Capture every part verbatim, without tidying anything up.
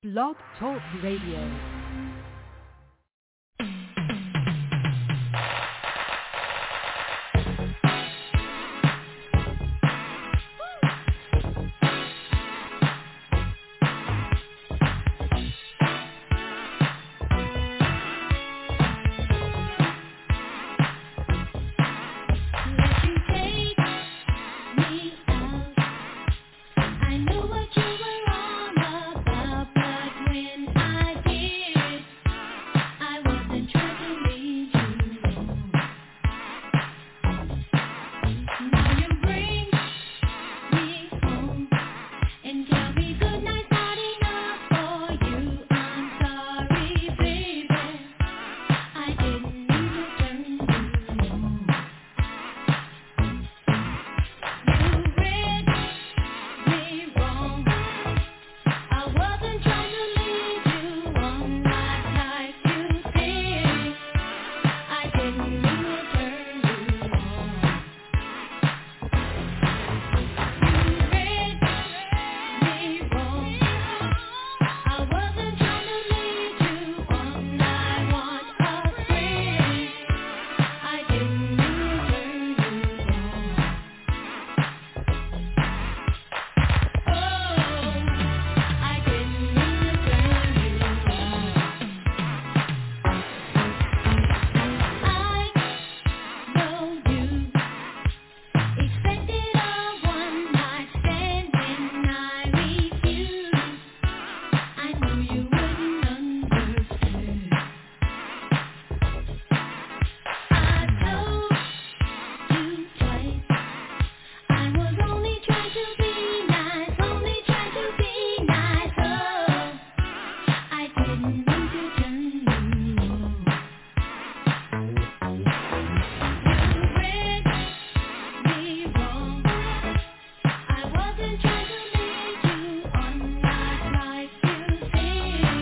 Blog Talk Radio. I wasn't trying to lead you on that life you see.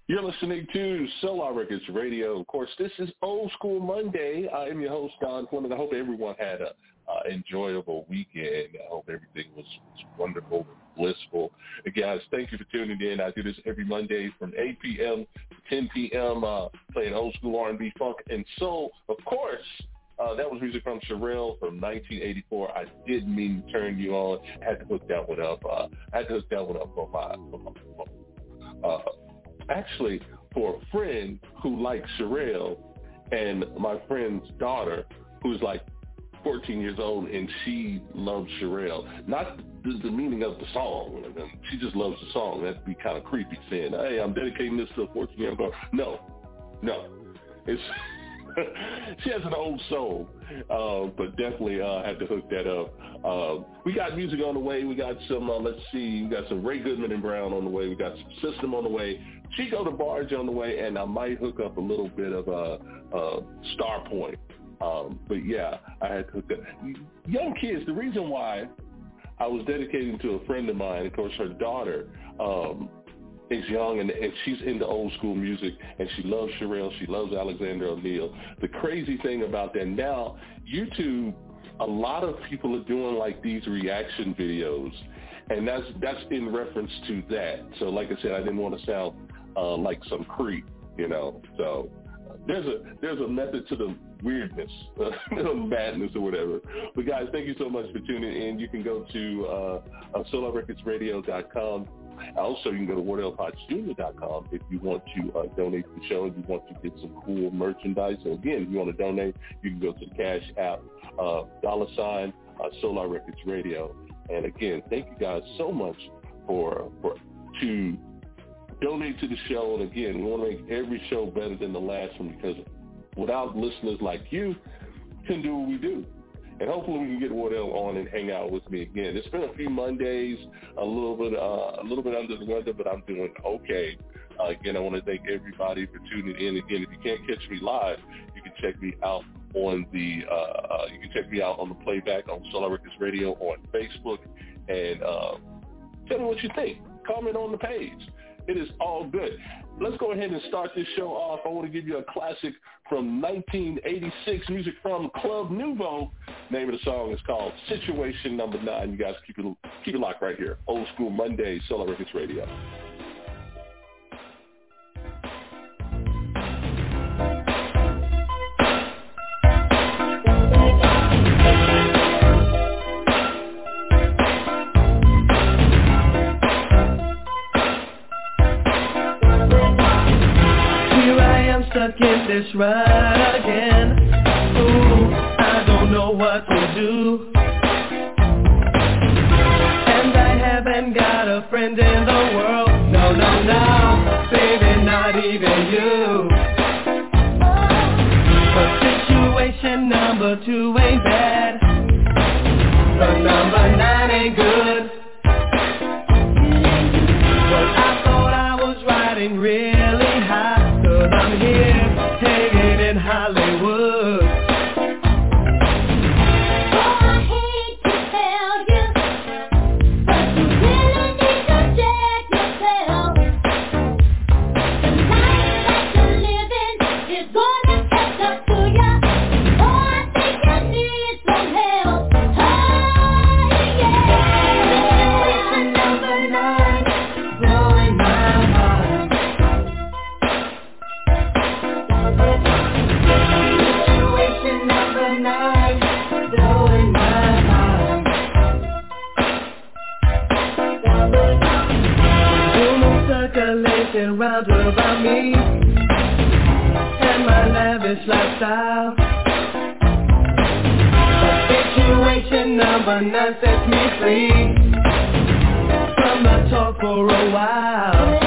You're listening to Solar Records Radio. Of course, this is Old School Monday. I am your host, Don Fleming. I hope everyone had a uh, enjoyable weekend. I hope everything was, was wonderful and blissful. And guys, thank you for tuning in. I do this every Monday from eight p.m. to ten p.m., uh, playing old school R and B, funk, and soul. Of course, uh, that was music from Cherrelle from nineteen eighty-four. I didn't mean to turn you on. I had to hook that one up. Uh, I had to hook that one up for my, for my phone. Uh, Actually, for a friend who likes Cherrelle and my friend's daughter who's like fourteen years old and she loves Cherrelle. Not the, the meaning of the song. She just loves the song. That'd be kind of creepy saying, hey, I'm dedicating this to a fourteen-year-old girl. No, no. It's she has an old soul, uh, but definitely uh, had to hook that up. Uh, we got music on the way. We got some, uh, let's see, we got some Ray Goodman and Brown on the way. We got some System on the way. Chico the Barge on the way, and I might hook up a little bit of a uh, uh, Star Point. Um, but yeah, I had to hook up. Young kids, the reason why I was dedicating to a friend of mine, of course, her daughter, um, is young, and, and she's into old school music, and she loves Cherrelle. She loves Alexander O'Neal. The crazy thing about that now, YouTube, a lot of people are doing like these reaction videos, and that's that's in reference to that. So like I said, I didn't want to sound uh, like some creep, you know. So uh, there's a there's a method to the weirdness, uh, madness or whatever. But guys, thank you so much for tuning in. You can go to uh, uh, solar records radio dot com. Also, you can go to wardell potts junior dot com if you want to uh, donate to the show and you want to get some cool merchandise. So again, if you want to donate, you can go to the Cash App, uh, dollar sign, uh, Solar Records Radio. And again, thank you guys so much for for to donate to the show. And again, we want to make every show better than the last one, because without listeners like you, we couldn't do what we do. And hopefully we can get Wardell on and hang out with me again. It's been a few Mondays, a little bit, uh, a little bit under the weather, but I'm doing okay. Uh, again, I want to thank everybody for tuning in. Again, if you can't catch me live, you can check me out on the, uh, uh, you can check me out on the playback on Solar Records Radio on Facebook, and uh, tell me what you think. Comment on the page. It is all good. Let's go ahead and start this show off. I want to give you a classic from nineteen eighty-six, music from Club Nouveau. Name of the song is called Situation Number Nine. You guys keep it, keep it locked right here. Old School Monday, Solar Records Radio. Stuck in this ride again. Ooh, I don't know what to do, and I haven't got a friend in the world. No, no, no, baby, not even you. But situation number two ain't bad, but number nine ain't good. But I thought I was riding really high, I'm here, hanging in Hollywood. Oh, I hate to tell you, but you really need to check yourself. The life that you're living is gonna catch up to you. Oh, I think you need some help. Oh, yeah. Situation number nine, blowing my mind. Situation number nine, blowing my mind. Rumors circulating round about me and my lavish lifestyle. But situation number nine sets me free from the talk for a while.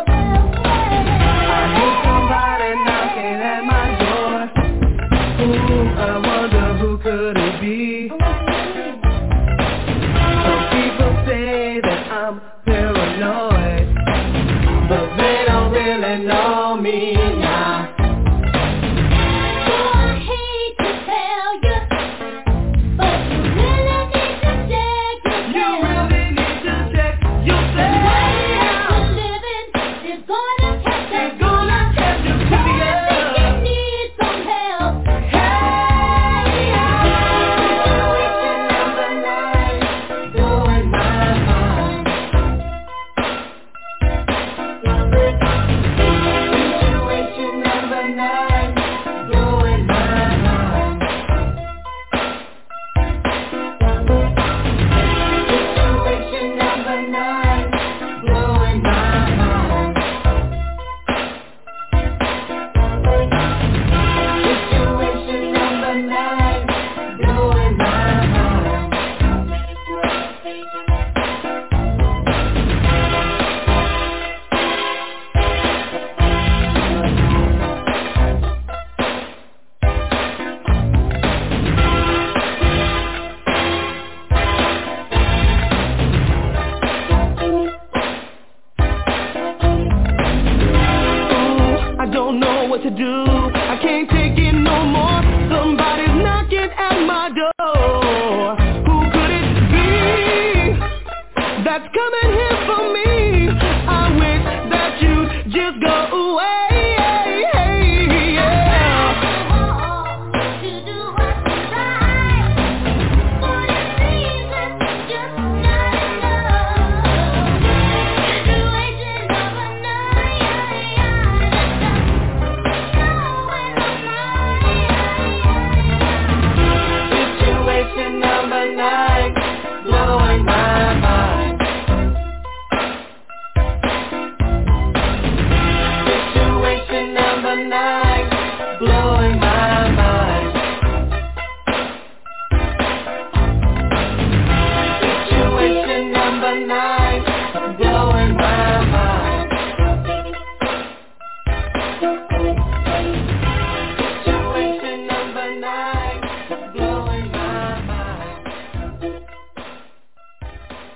I hate somebody knocking at my door. Ooh, I wonder who could it be? Some people say that I'm paranoid, but they don't really know me now. Oh, I hate to tell you, but you really need to check yourself. You really need to check yourself. The life that you're living is gonna catch up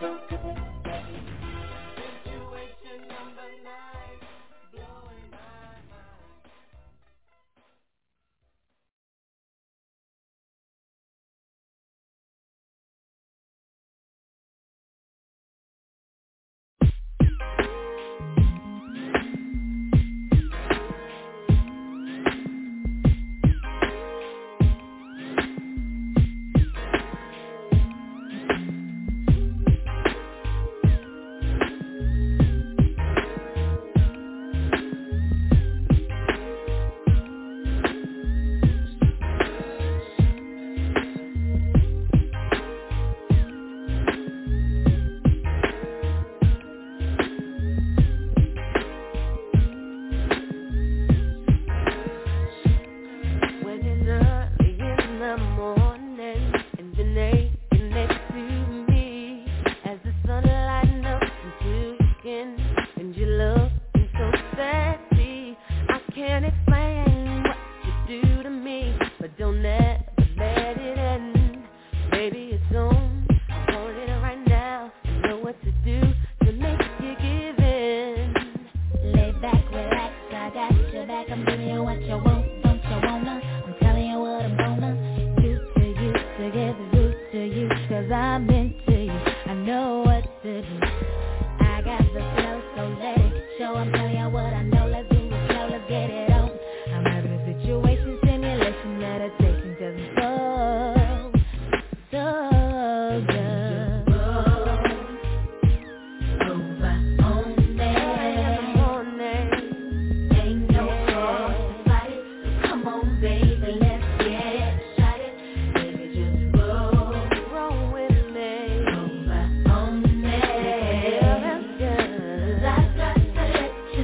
Let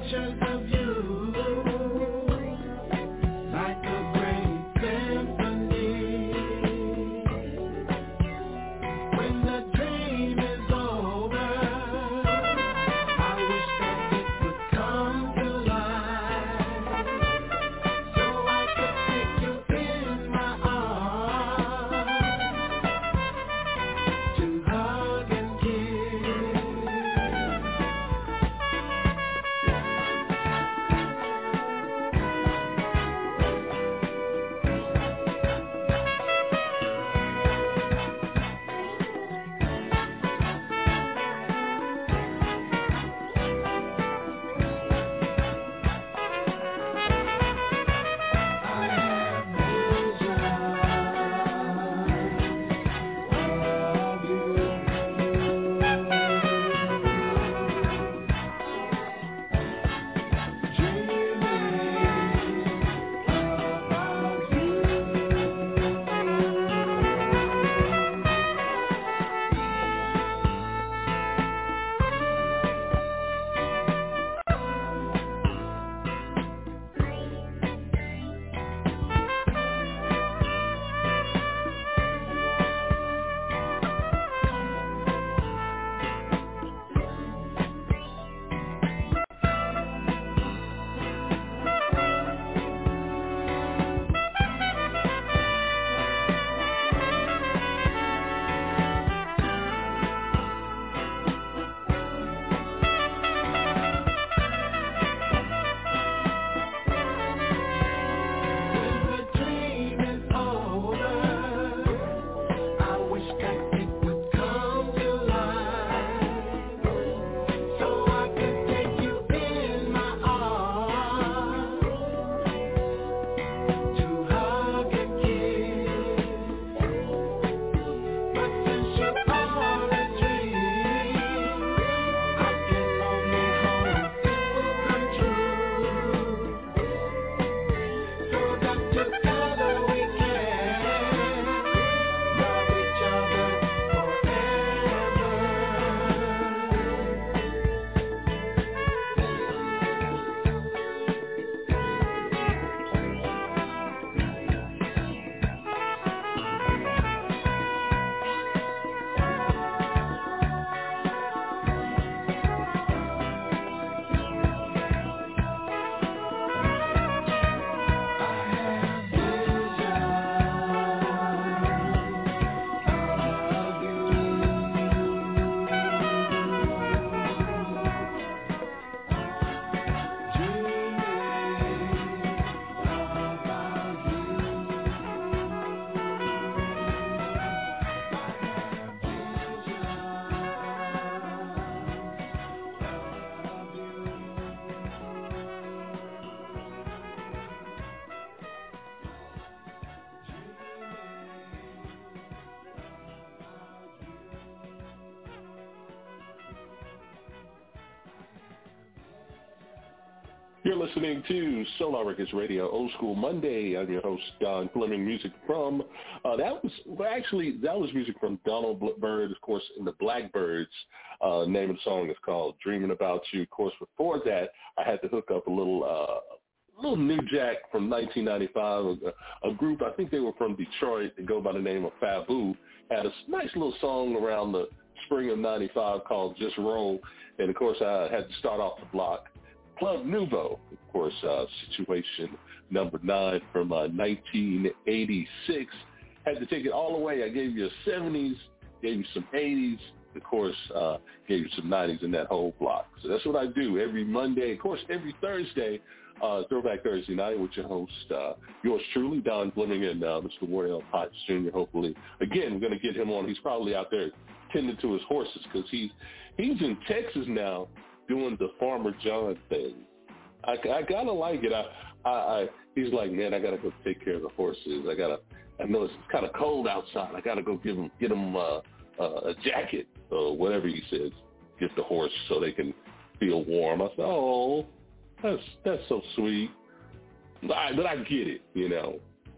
pictures of you like a great symphony. When the dream is over, I wish that it would come to life, so I could take you in my arms to hug and kiss. I have visions of you, when the dream is over, I wish that it would come to life, so I could take you in my arms to hug and kiss. But since you are a dream, I can only hope it will come true, so that together we can love each other forever. You're listening to Solar Records Radio, Old School Monday. I'm your host, Don Fleming. Music from, uh, that was, well, actually, that was music from Donald Byrd, of course, in the Blackbirds. Uh, name of the song is called Dreaming About You. Of course, before that, I had to hook up a little, uh, little New Jack from nineteen ninety-five, a, a group, I think they were from Detroit, they go by the name of Fabu, had a nice little song around the spring of ninety-five called Just Roll, and of course I had to start off the block. Club Nouveau, of course, uh, Situation number nine from uh, nineteen eighty-six. Had to take it all the way. I gave you a seventies, gave you some eighties, of course, uh, gave you some nineties in that whole block. So that's what I do every Monday. Of course, every Thursday, uh, Throwback Thursday night with your host, uh, yours truly, Don Fleming, and uh, Mister Wardell Potts Junior Hopefully, again, we're going to get him on. He's probably out there tending to his horses because he's, he's in Texas now, doing the Farmer John thing. I, I kind of like it. I, I, I, he's like, man, I got to go take care of the horses. I got to, I know it's kind of cold outside. I got to go give him, get him uh, uh, a jacket or whatever he says, get the horse so they can feel warm. I said, oh, that's, that's so sweet. I, but I get it, you know.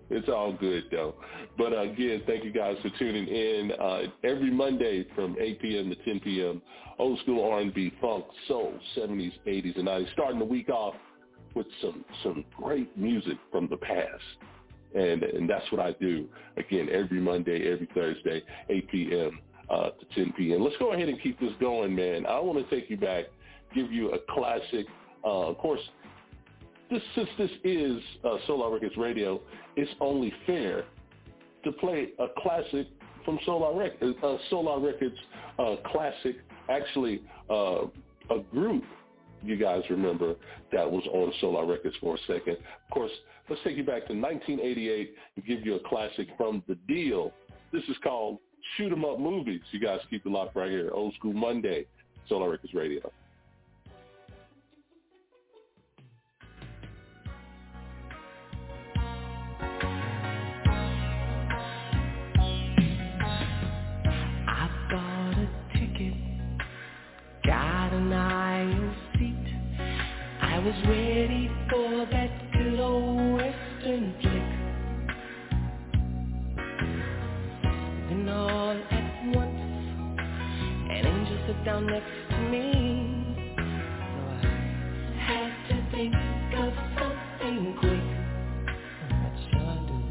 It's all good, though. But, uh, again, thank you guys for tuning in. Uh, every Monday from eight p.m. to ten p.m., old school R and B, funk, soul, seventies, eighties, and nineties, starting the week off with some, some great music from the past. And, and that's what I do, again, every Monday, every Thursday, eight p.m. Uh, to ten p.m. Let's go ahead and keep this going, man. I want to take you back, give you a classic. Uh, of course, this, since this is uh, Solar Records Radio, it's only fair to play a classic from Solar Records, uh, Solar Records uh, classic, actually uh, a group you guys remember that was on Solar Records for a second. Of course, let's take you back to nineteen eighty-eight and give you a classic from The Deal. This is called Shoot 'Em Up Movies. You guys keep it locked right here. Old School Monday, Solar Records Radio. I bought a ticket, got an aisle seat. I was ready for that good old Western flick. And all at once, an angel sat down next to me. So I had to think of something quick. What shall I do?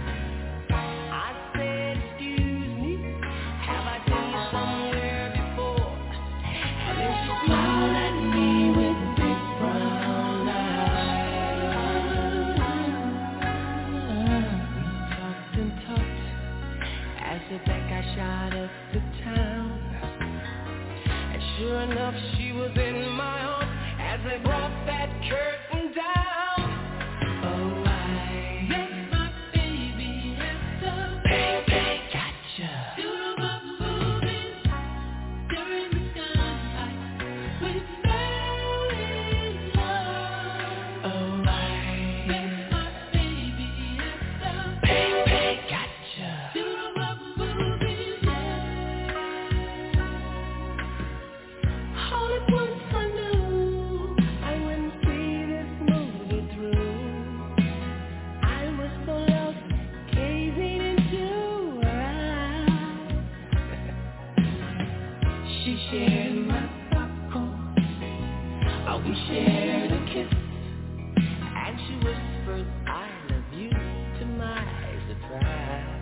I said, excuse me, have I seen you somewhere before? And then she smiled at me with big brown eyes. We talked and talked as the bad guy shot up the town. And sure enough, she was in my arms as they brought that curtain down. Oh, I met my baby at the baby gotcha. Shoot 'em up movies during the gunfight with Marilyn Monroe. Oh, I met my baby at the baby gotcha. Shoot 'em up movies, yeah. All at once I knew I wouldn't see this movie through. I was so lost, gazing into her eyes. She shared my popcorn, oh, we shared a kiss, and she whispered, I love you, to my surprise.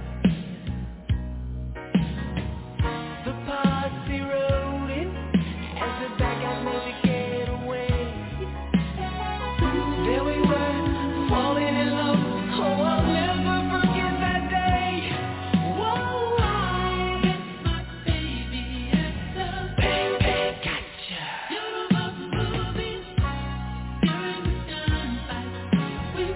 The posse rode in as the bad guys made to get away. There we were, falling in love. Oh, I'll never forget that day. Whoa, I met my baby at the baby gotcha. Shoot 'em up movies during the gunfight with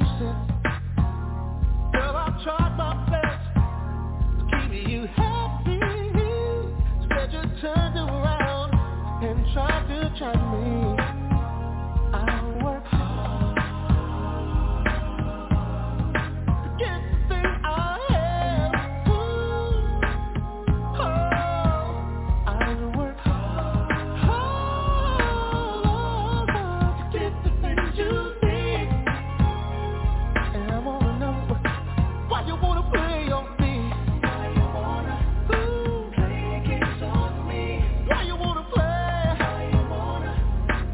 patient. Girl, I've tried my best to keep you happy. Instead you turned around and tried to try me. I work hard to get the thing I have. Ooh, oh, I work hard, hard to get the things you need. And I wanna know why you wanna play on me. Why you wanna ooh, play games on me. Why you wanna play? Why you wanna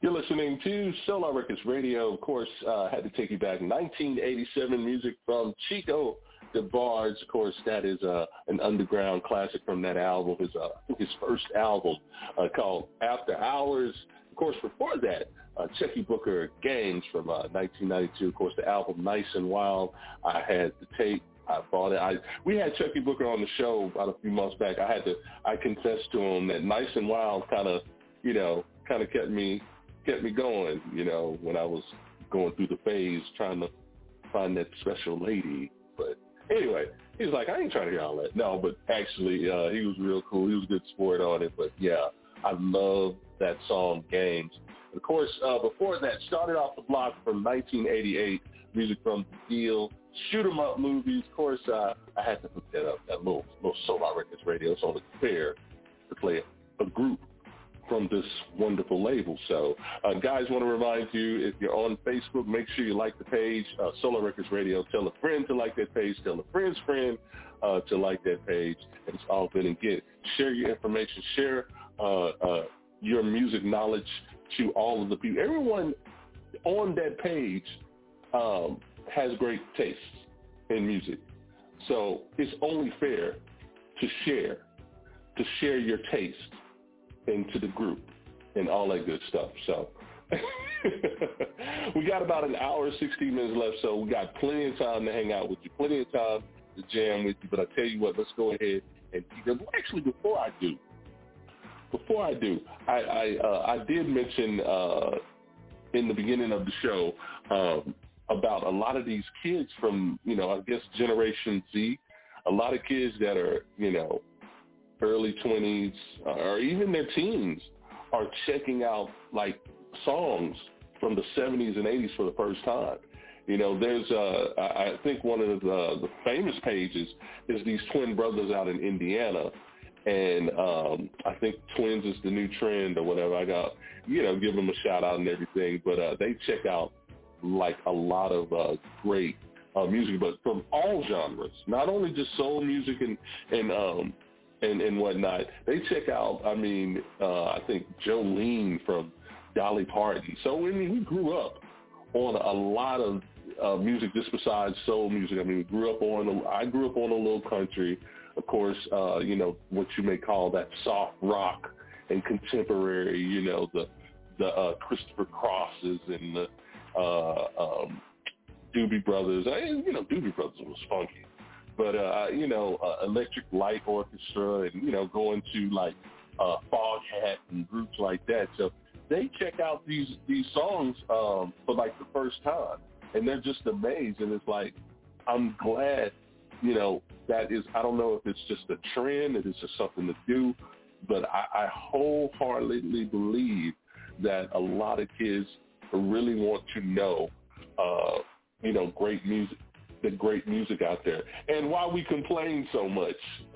You're listening to Solar Records Radio. Of course, uh, had to take you back. nineteen eighty-seven music from Chico DeBarge. Of course, that is uh, an underground classic from that album. His, uh, his first album uh, called After Hours. Of course, before that, uh, Chucky Booker Games from uh, nineteen ninety-two. Of course, the album Nice and Wild. I had the tape. I bought it. I we had Chucky Booker on the show about a few months back. I had to. I confessed to him that Nice and Wild kind of, you know, kind of kept me kept me going. You know, when I was going through the phase trying to find that special lady. But anyway, he was like, I ain't trying to hear all that. No, but actually, uh, he was real cool. He was a good sport on it. But yeah, I love that song, Games. Of course, uh, before that, started off the block from nineteen eighty-eight, music from The Deal, Shoot 'em Up movies. Of course, uh, I had to put that up, that little, little Solar Records Radio. It's only fair to play a, a group from this wonderful label. So, uh, guys, want to remind you, if you're on Facebook, make sure you like the page, uh, Solar Records Radio. Tell a friend to like that page. Tell a friend's friend uh, to like that page. And it's all good and good. Share your information. Share uh, uh, your music knowledge to all of the people. Everyone on that page um, has great tastes in music. So it's only fair to share, to share your taste into the group and all that good stuff. So we got about an hour, sixteen minutes left, so we got plenty of time to hang out with you, plenty of time to jam with you. But I tell you what, let's go ahead and actually before I do, Before I do, I I, uh, I did mention uh, in the beginning of the show um, about a lot of these kids from, you know, I guess Generation Z, a lot of kids that are, you know, early twenties uh, or even their teens are checking out, like, songs from the seventies and eighties for the first time. You know, there's, uh, I think one of the, the famous pages is these twin brothers out in Indiana. And um, I think Twins is the new trend or whatever. I got, you know, give them a shout out and everything. But uh, they check out like a lot of uh, great uh, music, but from all genres, not only just soul music and and um, and, and whatnot. They check out, I mean, uh, I think Jolene from Dolly Parton. So I mean, we grew up on a lot of uh, music just besides soul music. I mean, we grew up on, I grew up on a little country. Of course, uh, you know, what you may call that soft rock and contemporary, you know, the the uh, Christopher Crosses and the uh, um, Doobie Brothers. I, you know, Doobie Brothers was funky. But, uh, you know, uh, Electric Light Orchestra and, you know, going to, like, uh, Foghat and groups like that. So they check out these, these songs um, for, like, the first time. And they're just amazed. And it's like, I'm glad, you know, that is, I don't know if it's just a trend, if it's just something to do, but I, I wholeheartedly believe that a lot of kids really want to know, uh, you know, great music, the great music out there. And why we complain so much,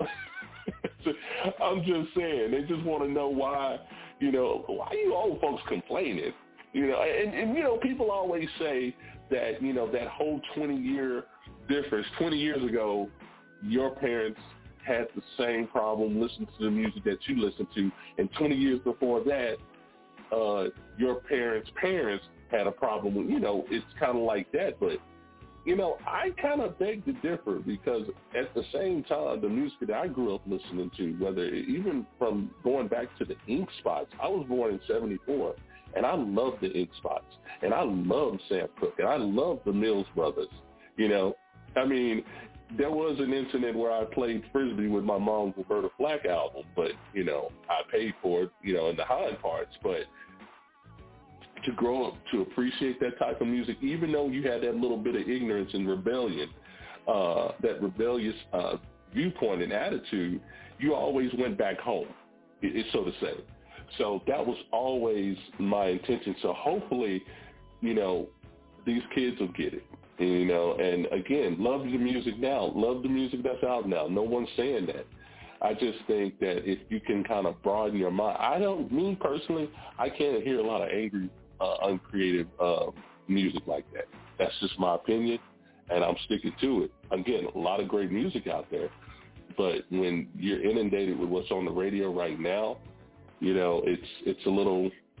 I'm just saying, they just want to know why, you know, why you old folks complaining, you know, and, and, you know, people always say that, you know, that whole twenty-year difference, twenty years ago, your parents had the same problem listening to the music that you listen to, and twenty years before that, uh, your parents' parents had a problem with, you know, it's kind of like that. But, you know, I kind of beg to differ because at the same time, the music that I grew up listening to, whether even from going back to the Ink Spots, I was born in seventy-four, and I loved the Ink Spots, and I loved Sam Cooke, and I loved the Mills Brothers, you know. I mean, there was an incident where I played Frisbee with my mom's Roberta Flack album, but, you know, I paid for it, you know, in the high parts. But to grow up to appreciate that type of music, even though you had that little bit of ignorance and rebellion, uh, that rebellious uh, viewpoint and attitude, you always went back home, it, so to say. So that was always my intention. So hopefully, you know, these kids will get it. You know, and again, love the music now. Love the music that's out now. No one's saying that. I just think that if you can kind of broaden your mind, I don't, me personally, I can't hear a lot of angry, uh, uncreative uh, music like that. That's just my opinion, and I'm sticking to it. Again, a lot of great music out there, but when you're inundated with what's on the radio right now, you know, it's it's a little,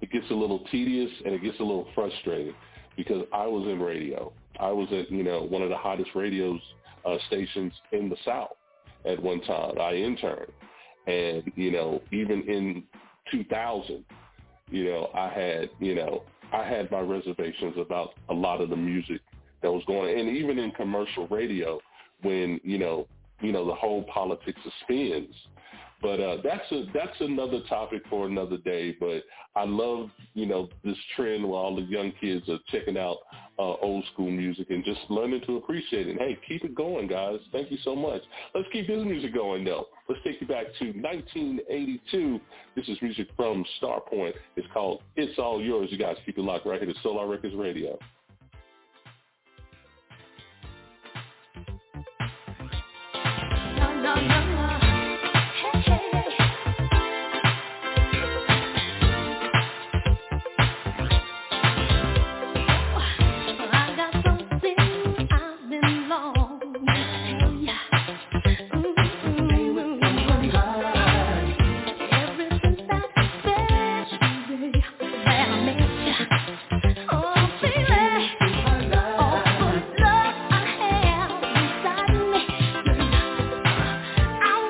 it gets a little tedious and it gets a little frustrating because I was in radio. I was at, you know, one of the hottest radios uh, stations in the South at one time. I interned. And, you know, even in two thousand, you know, I had, you know, I had my reservations about a lot of the music that was going on. And even in commercial radio when, you know, you know, the whole politics of spins. But uh, that's a that's another topic for another day. But I love, you know, this trend where all the young kids are checking out uh, old school music and just learning to appreciate it. Hey, keep it going, guys. Thank you so much. Let's keep this music going, though. Let's take you back to nineteen eighty-two. This is music from Starpoint. It's called It's All Yours. You guys keep it locked right here to Solar Records Radio. No, no, no, no. I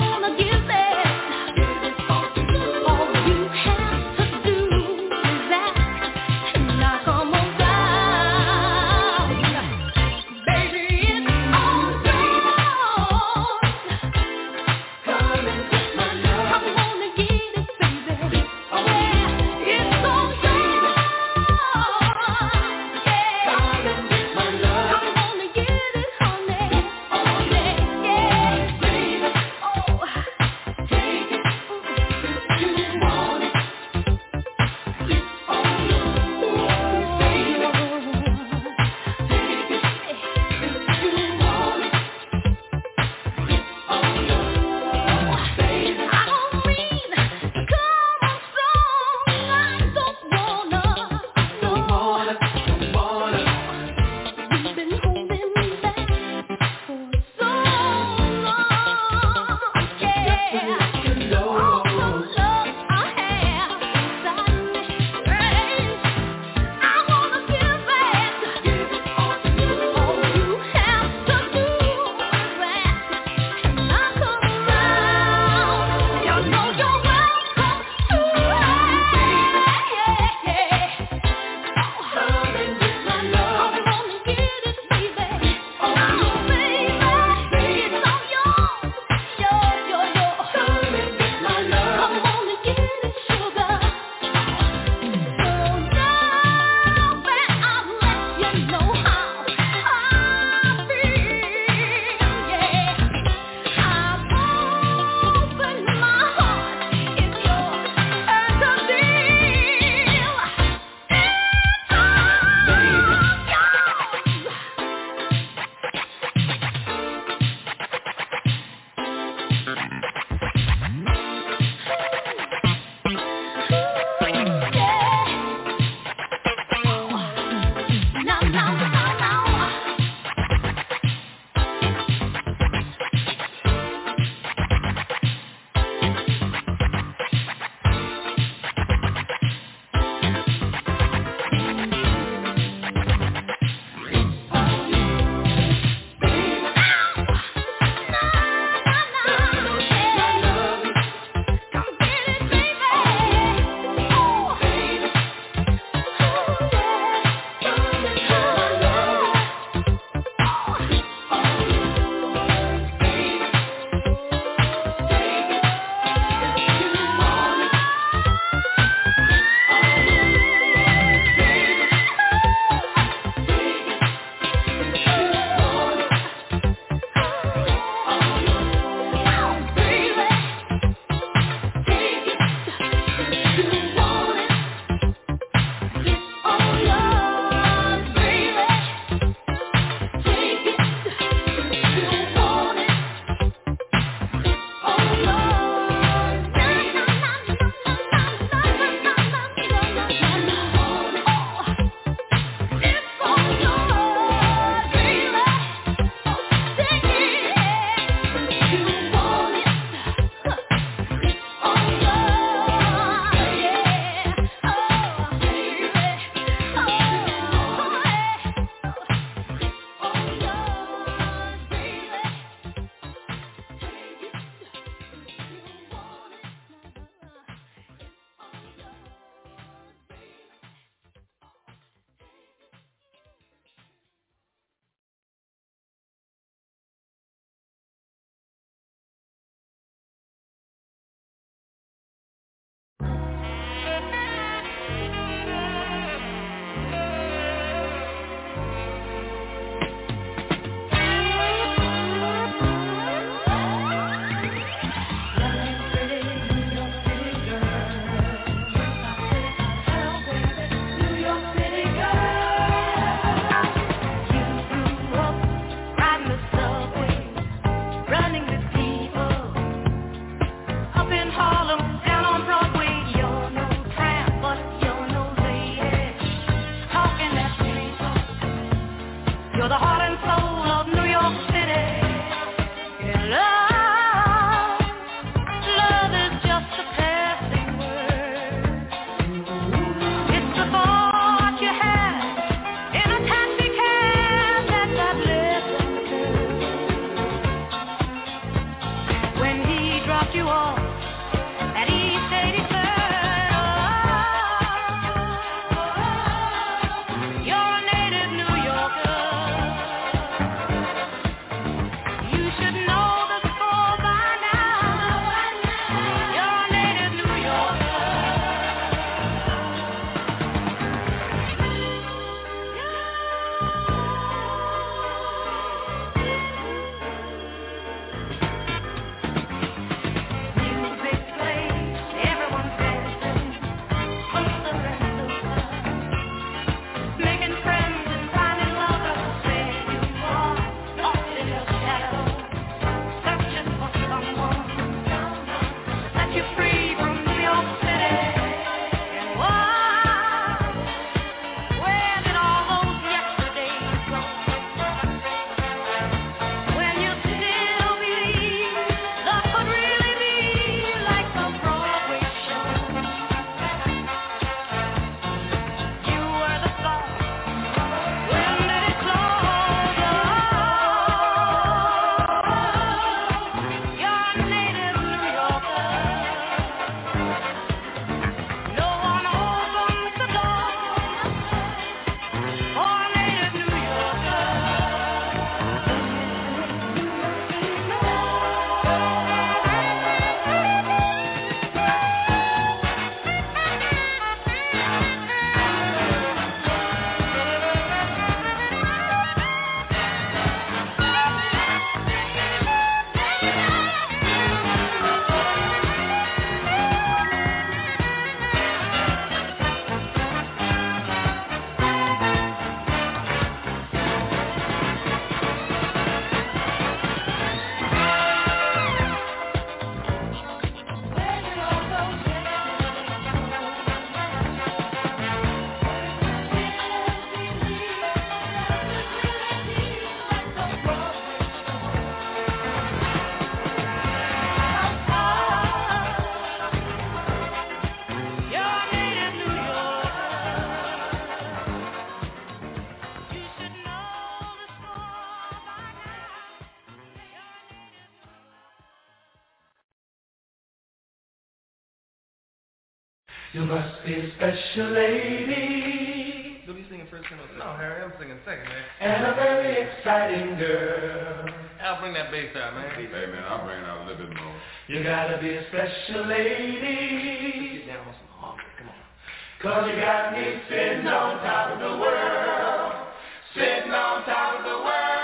You must be a special lady. You'll be singing first, tenor. No, Harry, I'm singing second, man. And a very exciting girl. I'll bring that bass out, man. Hey, man, I'll bring it out a little bit more. You gotta be a special lady. Get down on some harmony, come on. Cause you got me sitting on top of the world. Sitting on top of the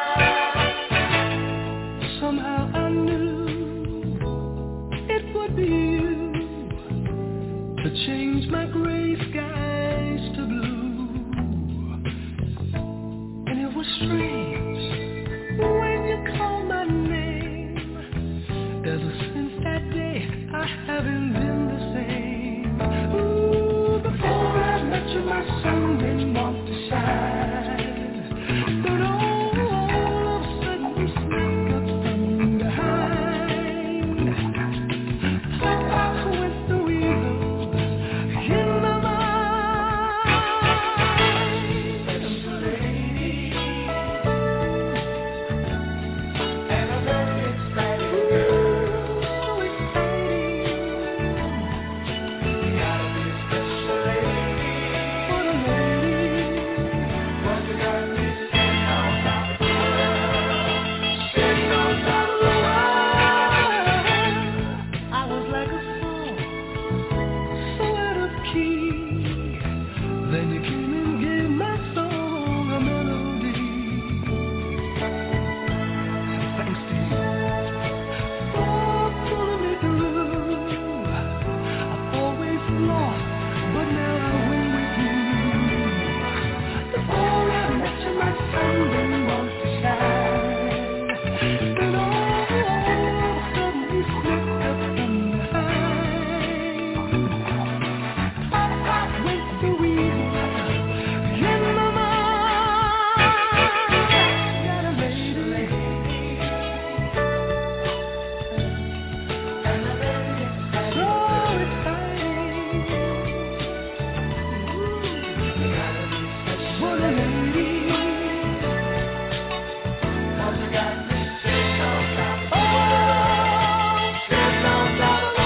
world. Somehow I knew it would be you to change my gray skies to blue. And it was strange when you called my name. Ever since that day I haven't been the same. Ooh, before I met you my sun didn't want to shine. But all, all of a sudden you snuck up from behind. Pop went the wheel in my mind. Special lady. And a very exciting girl. So exciting. You gotta be a special lady. What a lady. Cause you got me sitting on top of the world. Sitting on top of the world. I was like a song, so out of key. Then you came and gave my song a melody. Thanks to you for pulling me through. I've always lost, but now I win with you. Before I met you, my sun didn't want to shine. Then all of a sudden you slipped up from behind. Pop, pop went the wheel in my mind. Got a lady. And a very exciting So girl. exciting. You gotta be a special What a lady. lady. Cause you got me sitting on top of the Oh, world. Sitting on top of the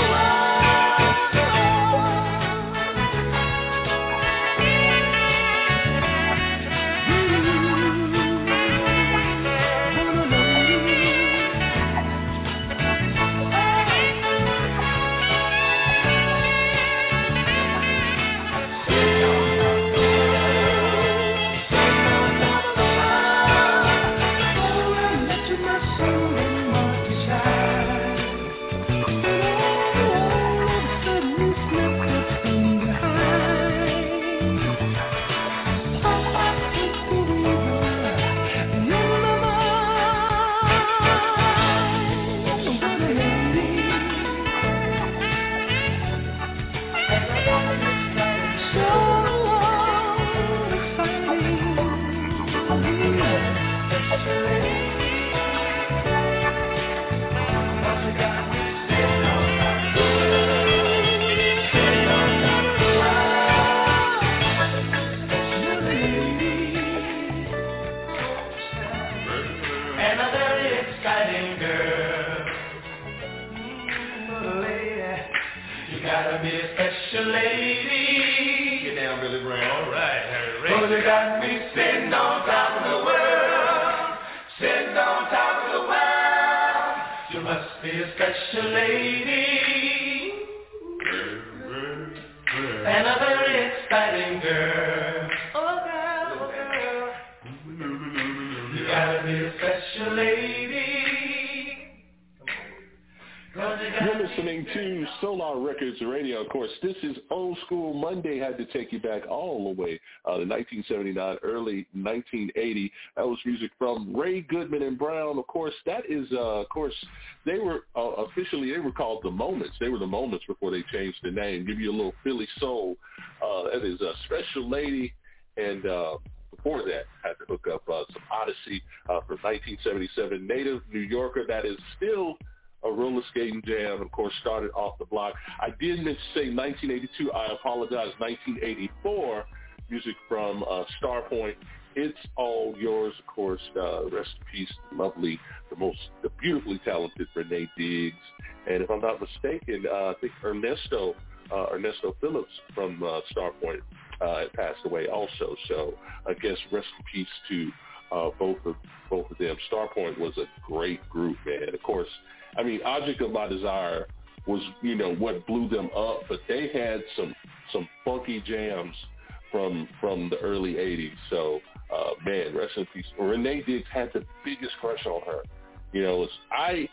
And a very exciting girl. Mm, lady. You gotta be a special lady. Get down, Billy Brown. All right, Harry. Cause you got me sitting on top of the world. Sitting on top of the world. You must be a special lady. And a very exciting girl. Oh girl, oh girl. You gotta be a special lady. Cause you got You're me listening to Solar Records Radio. Of course, this is Old School Monday. Had to take you back all the way uh, to nineteen seventy-nine, early nineteen eighty. That was music from Ray Goodman and Brown. Of course, that is, uh, of course, they were uh, officially, they were called The Moments. They were The Moments before they changed the name. Give you a little Philly soul. Uh, that is a Special Lady. And uh, before that, had to hook up uh, some Odyssey uh, from nineteen seventy-seven. Native New Yorker. That is still a roller skating jam, of course, started off the block. I did meant to say nineteen eighty-two. I apologize. nineteen eighty-four, music from uh, Starpoint. It's all yours, of course. Uh, rest in peace, lovely, the most, the beautifully talented Renee Diggs. And if I'm not mistaken, uh, I think Ernesto uh, Ernesto Phillips from uh, Starpoint uh, had passed away also. So I guess rest in peace to uh, both of both of them. Starpoint was a great group, man. Of course, I mean, Object of My Desire was, you know, what blew them up, but they had some some funky jams from from the early eighties. So, uh, man, rest in peace. Renee Diggs had the biggest crush on her. You know, it's, I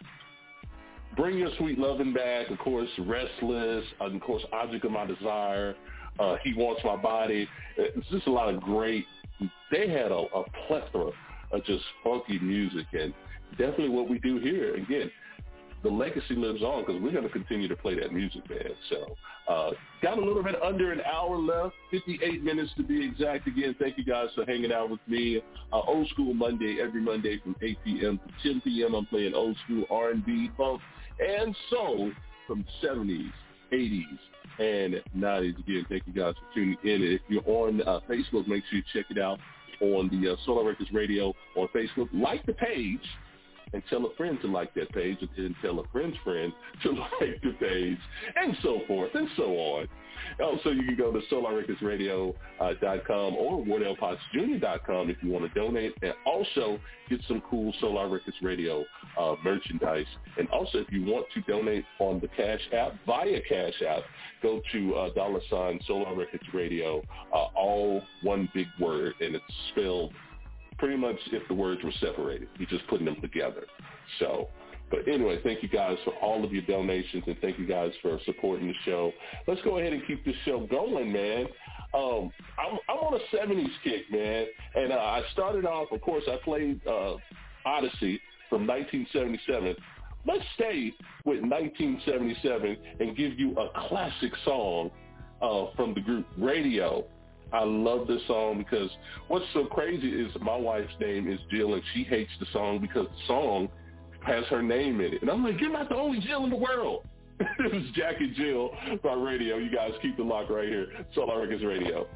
Bring Your Sweet Lovin' Back, of course, Restless, uh, of course, Object of My Desire, uh, He Wants My Body. It's just a lot of great, they had a, a plethora of just funky music, and definitely what we do here. Again, the legacy lives on because we're going to continue to play that music, man. So uh, got a little bit under an hour left, fifty-eight minutes to be exact. Again, thank you guys for hanging out with me. Uh, Old School Monday, every Monday from eight p.m. to ten p.m. I'm playing old school R and B, funk, and soul from the seventies, eighties, and nineties. Again, thank you guys for tuning in. If you're on uh, Facebook, make sure you check it out on the uh, Solar Records Radio on Facebook. Like the page. And tell a friend to like that page, and then tell a friend's friend to like the page, and so forth and so on. Also, you can go to solar records radio dot com or wardell potts junior dot com if you want to donate, and also get some cool Solar Records Radio uh, merchandise. And also, if you want to donate on the Cash App, via Cash App, go to uh, dollar sign Solar Records Radio, uh, all one big word, and it's spelled pretty much if the words were separated. You're just putting them together. So, but anyway, thank you guys for all of your donations, and thank you guys for supporting the show. Let's go ahead and keep this show going, man. Um, I'm, I'm on a seventies kick, man, and uh, I started off, of course, I played uh, Odyssey from nineteen seventy-seven. Let's stay with nineteen seventy-seven and give you a classic song uh, from the group Radio. I love this song because what's so crazy is my wife's name is Jill, and she hates the song because the song has her name in it. And I'm like, you're not the only Jill in the world. This is Jack and Jill by Radio. You guys keep the lock right here. Solar Records Radio.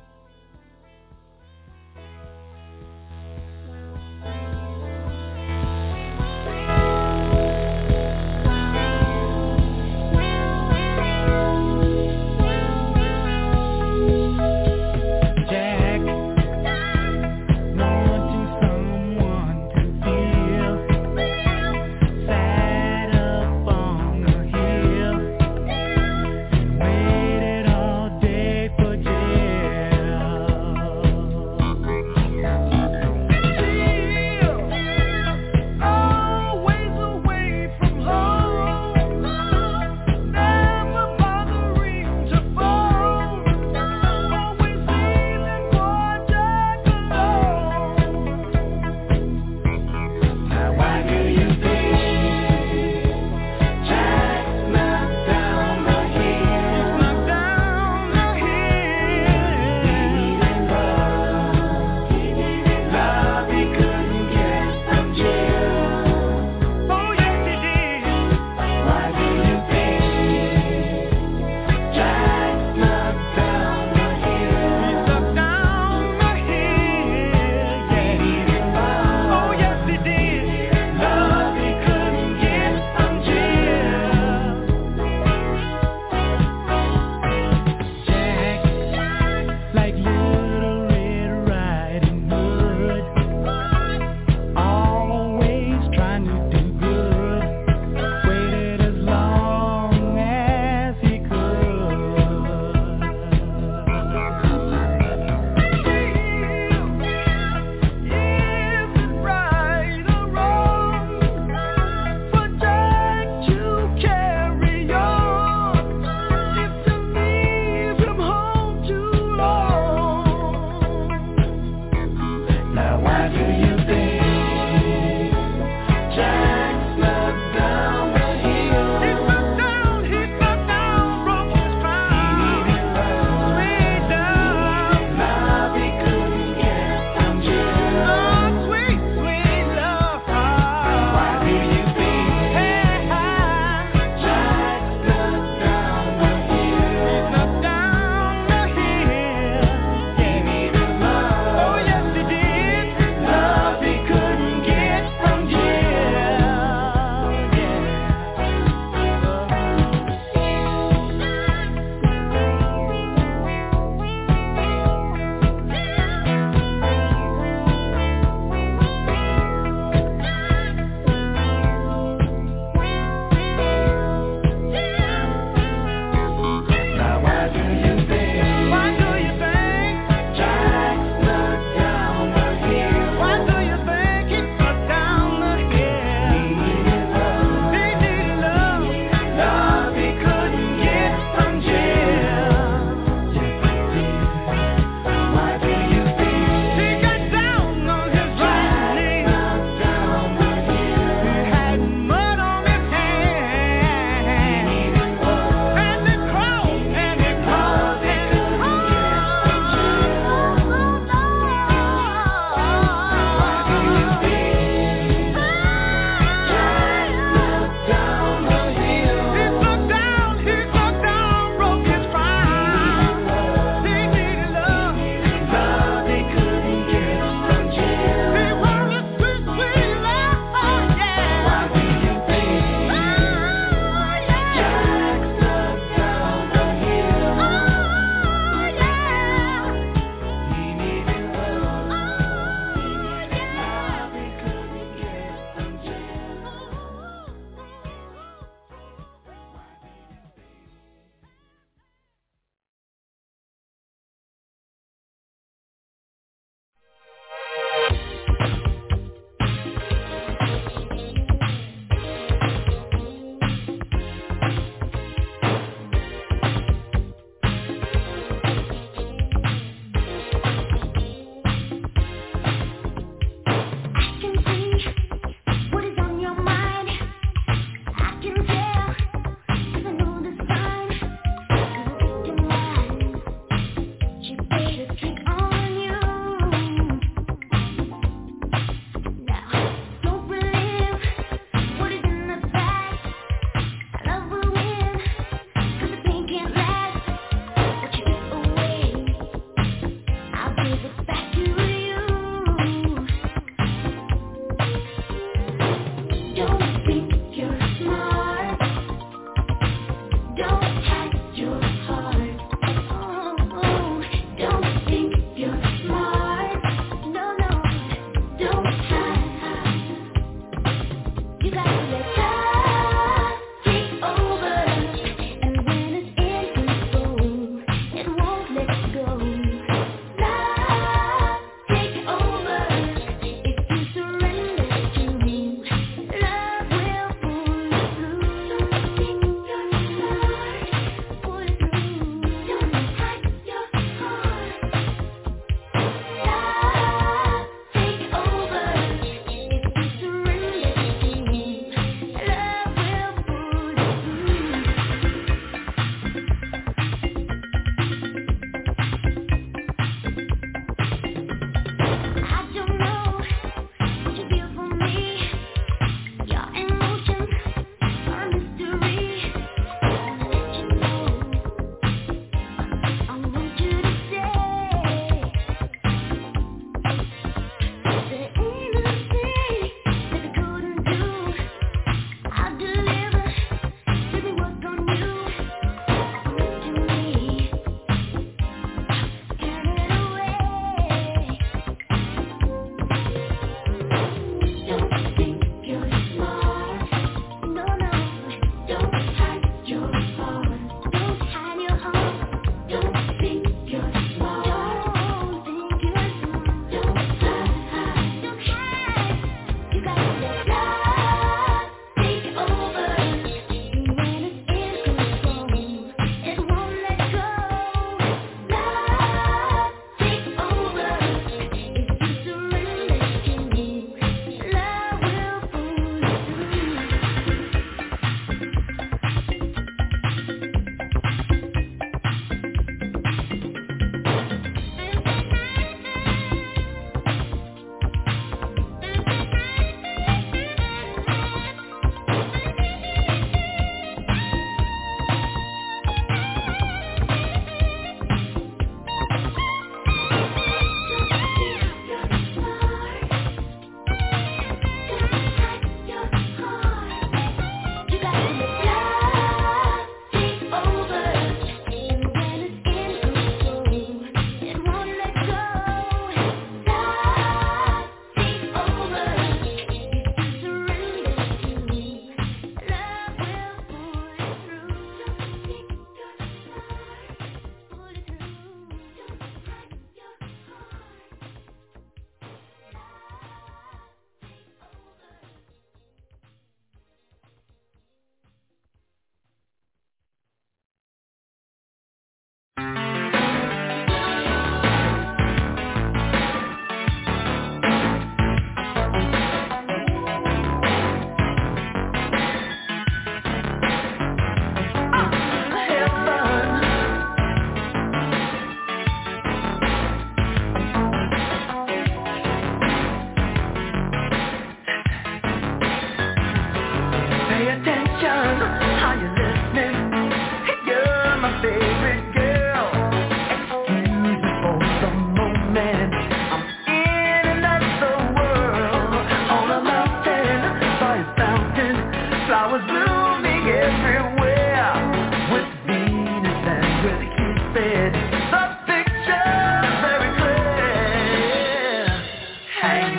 Waited all day for Jill.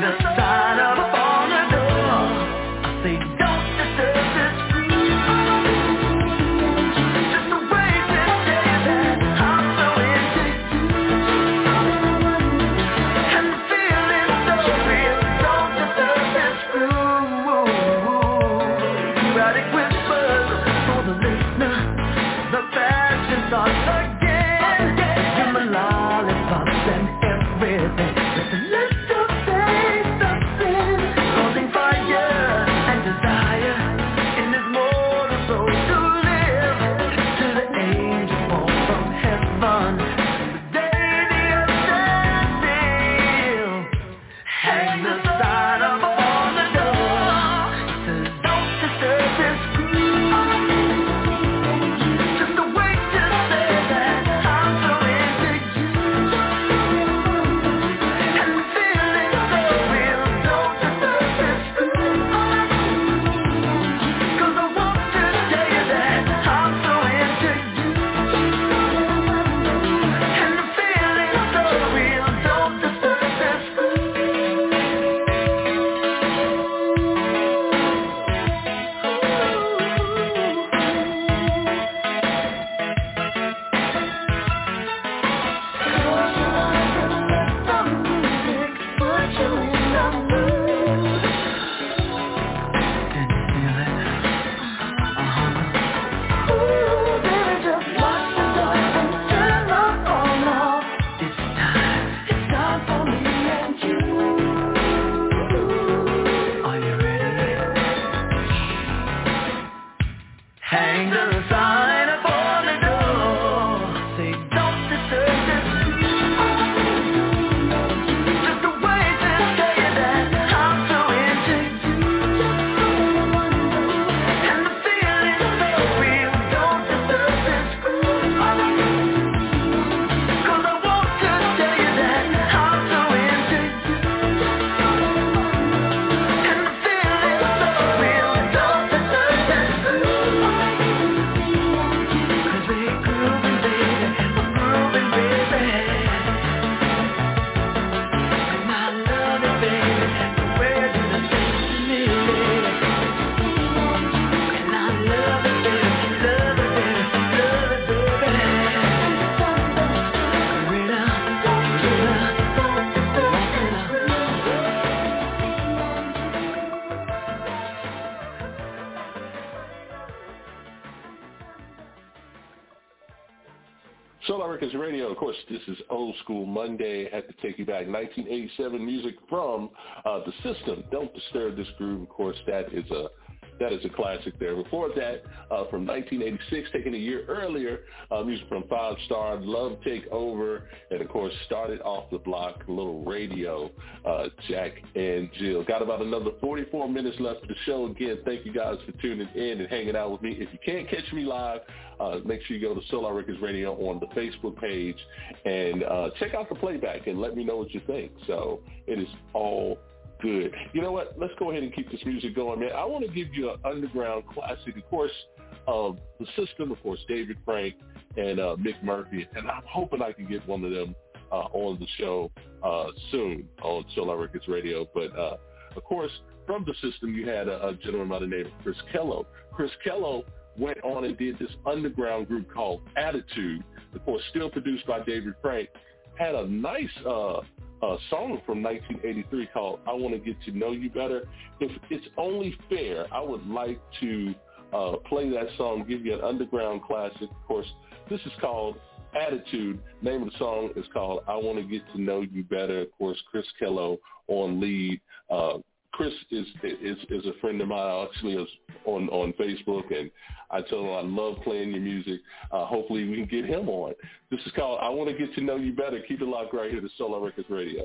Solar Records Radio, of course, this is Old School Monday. I had to take you back. nineteen eighty-seven music from uh, The System. Don't Disturb This Groove. Of course, that is a that is a classic there. Before that, uh, from nineteen eighty-six, taken a year earlier, uh, music from Five Star, Love Take Over, and, of course, Started Off the Block, Little Radio, uh, Jack and Jill. Got about another forty-four minutes left of the show. Again, thank you guys for tuning in and hanging out with me. If you can't catch me live, Uh, make sure you go to Solar Records Radio on the Facebook page and uh, check out the playback and let me know what you think. So it is all good. You know what? Let's go ahead and keep this music going, man. I want to give you an underground classic, of course, of The System, of course, David Frank and uh, Mick Murphy. And I'm hoping I can get one of them uh, on the show uh, soon on Solar Records Radio. But, uh, of course, from The System, you had a, a gentleman by the name of Chris Kello. Chris Kello went on and did this underground group called Attitude, of course, still produced by David Frank. Had a nice uh, uh, song from nineteen eighty-three called I Want to Get to Know You Better. If it's only fair, I would like to uh, play that song, give you an underground classic. Of course, this is called Attitude. Name of the song is called I Want to Get to Know You Better. Of course, Chris Kello on lead. Uh, Chris is, is is a friend of mine, actually, is on, on Facebook, and I tell him I love playing your music. Uh, hopefully we can get him on. This is called I Want to Get to Know You Better. Keep it locked right here to Solar Records Radio.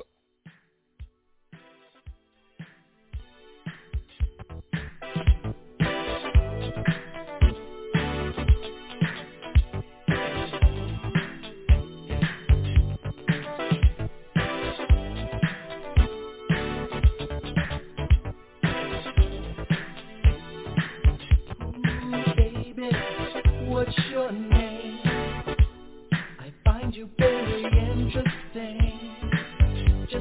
What's your name? I find you very interesting.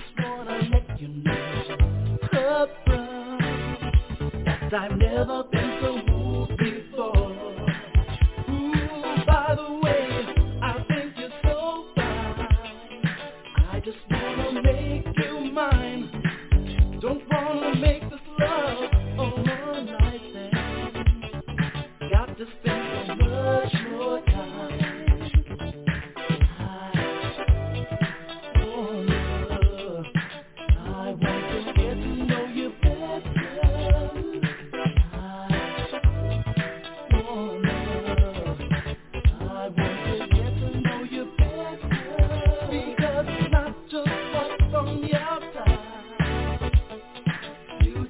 up front that I've never been so moved before. Ooh, by the way, I think you're so fine. I just wanna make you mine. Don't wanna make this love a one night thing. Got to spend so much more time. You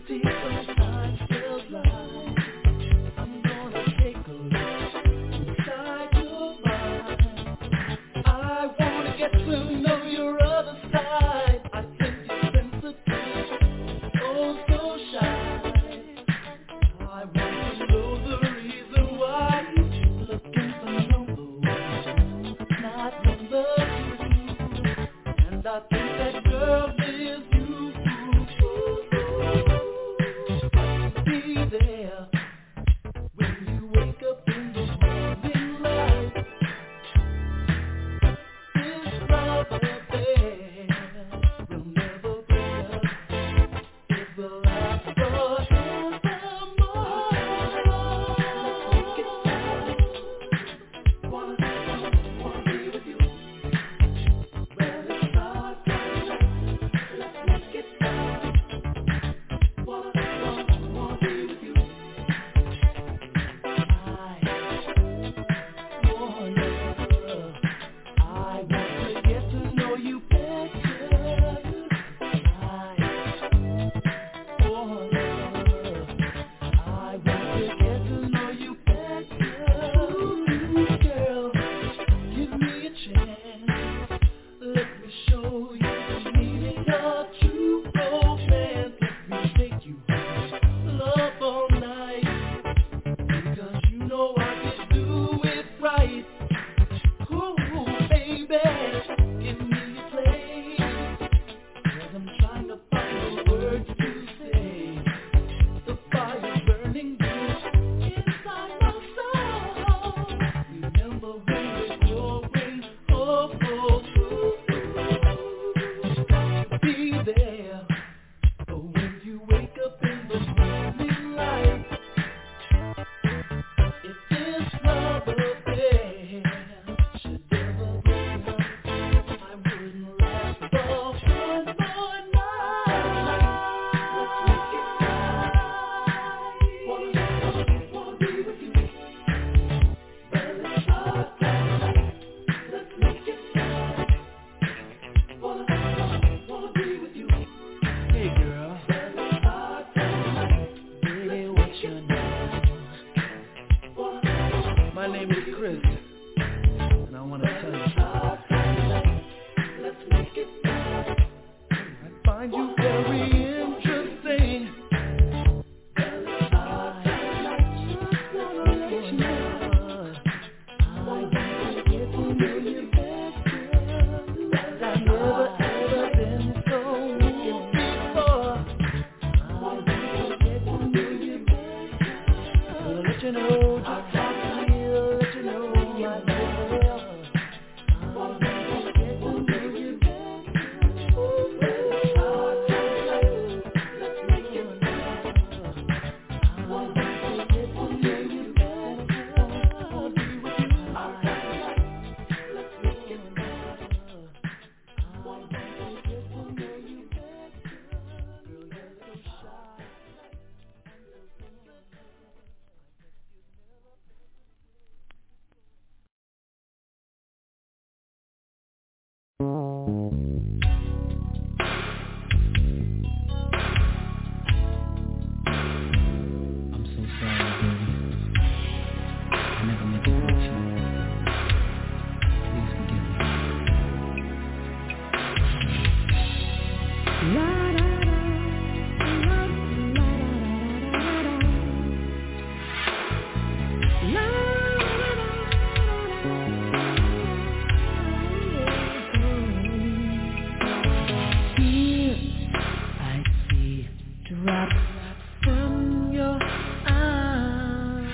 drops from your eyes.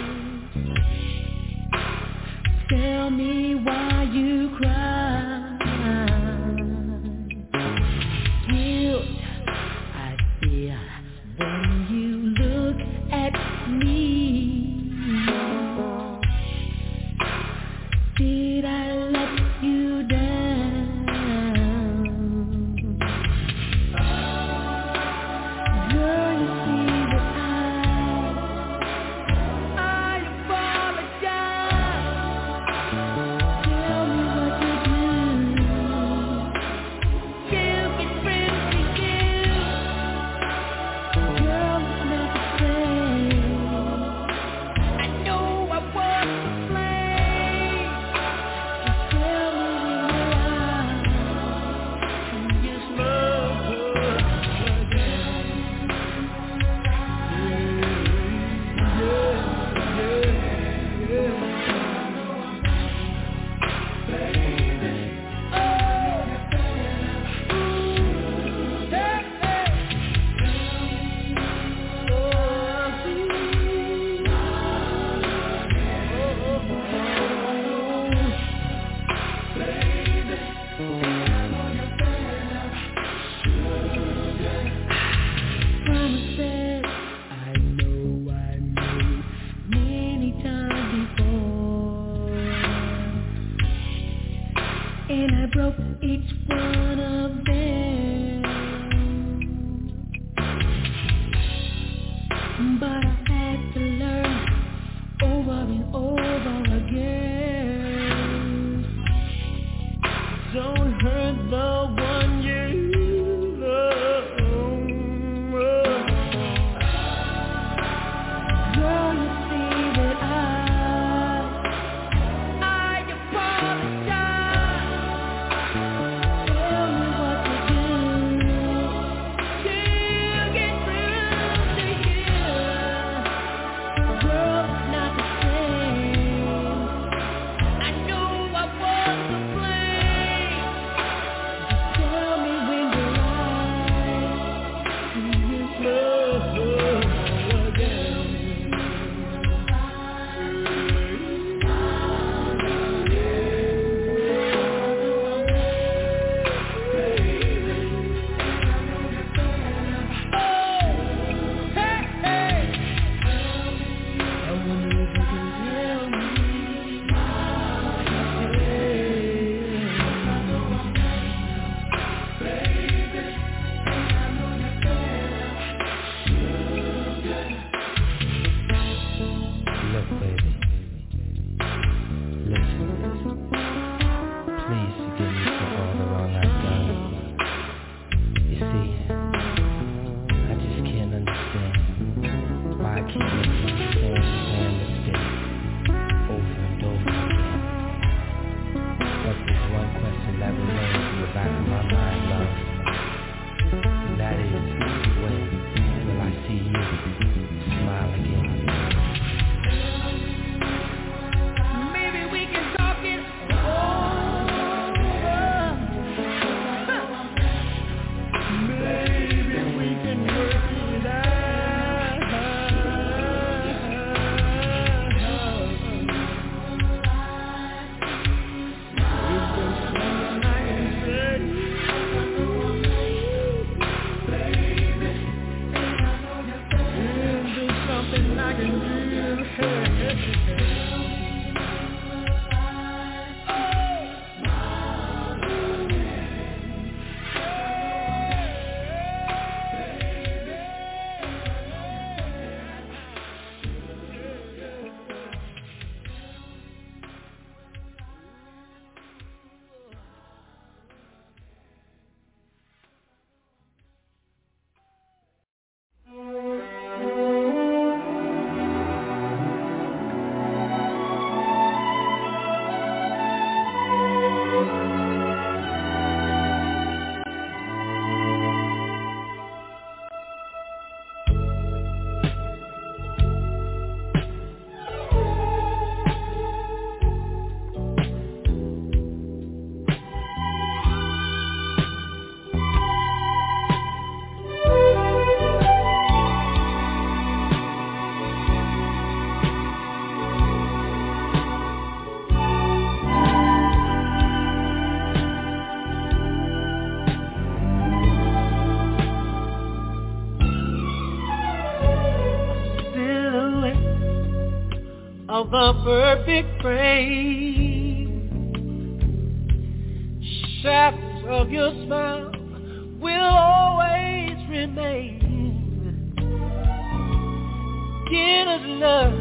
Tell me why you cry. Guilt I feel when you look at me. Did I let you down? Girl, you see that I, I apologize. Tell me what you do. You get friends with you. Girl, it's not the same. I know I was to blame. Just tell me when you're out and just love her again. Promises I know I made many times before, and I broke each one of them. But I had to learn over and over again. Don't hurt the one you love. Girl, you see that I, I apologize. Tell me what to do to get through to you. of the perfect frame. Shadows of your smile will always remain. Beginner's love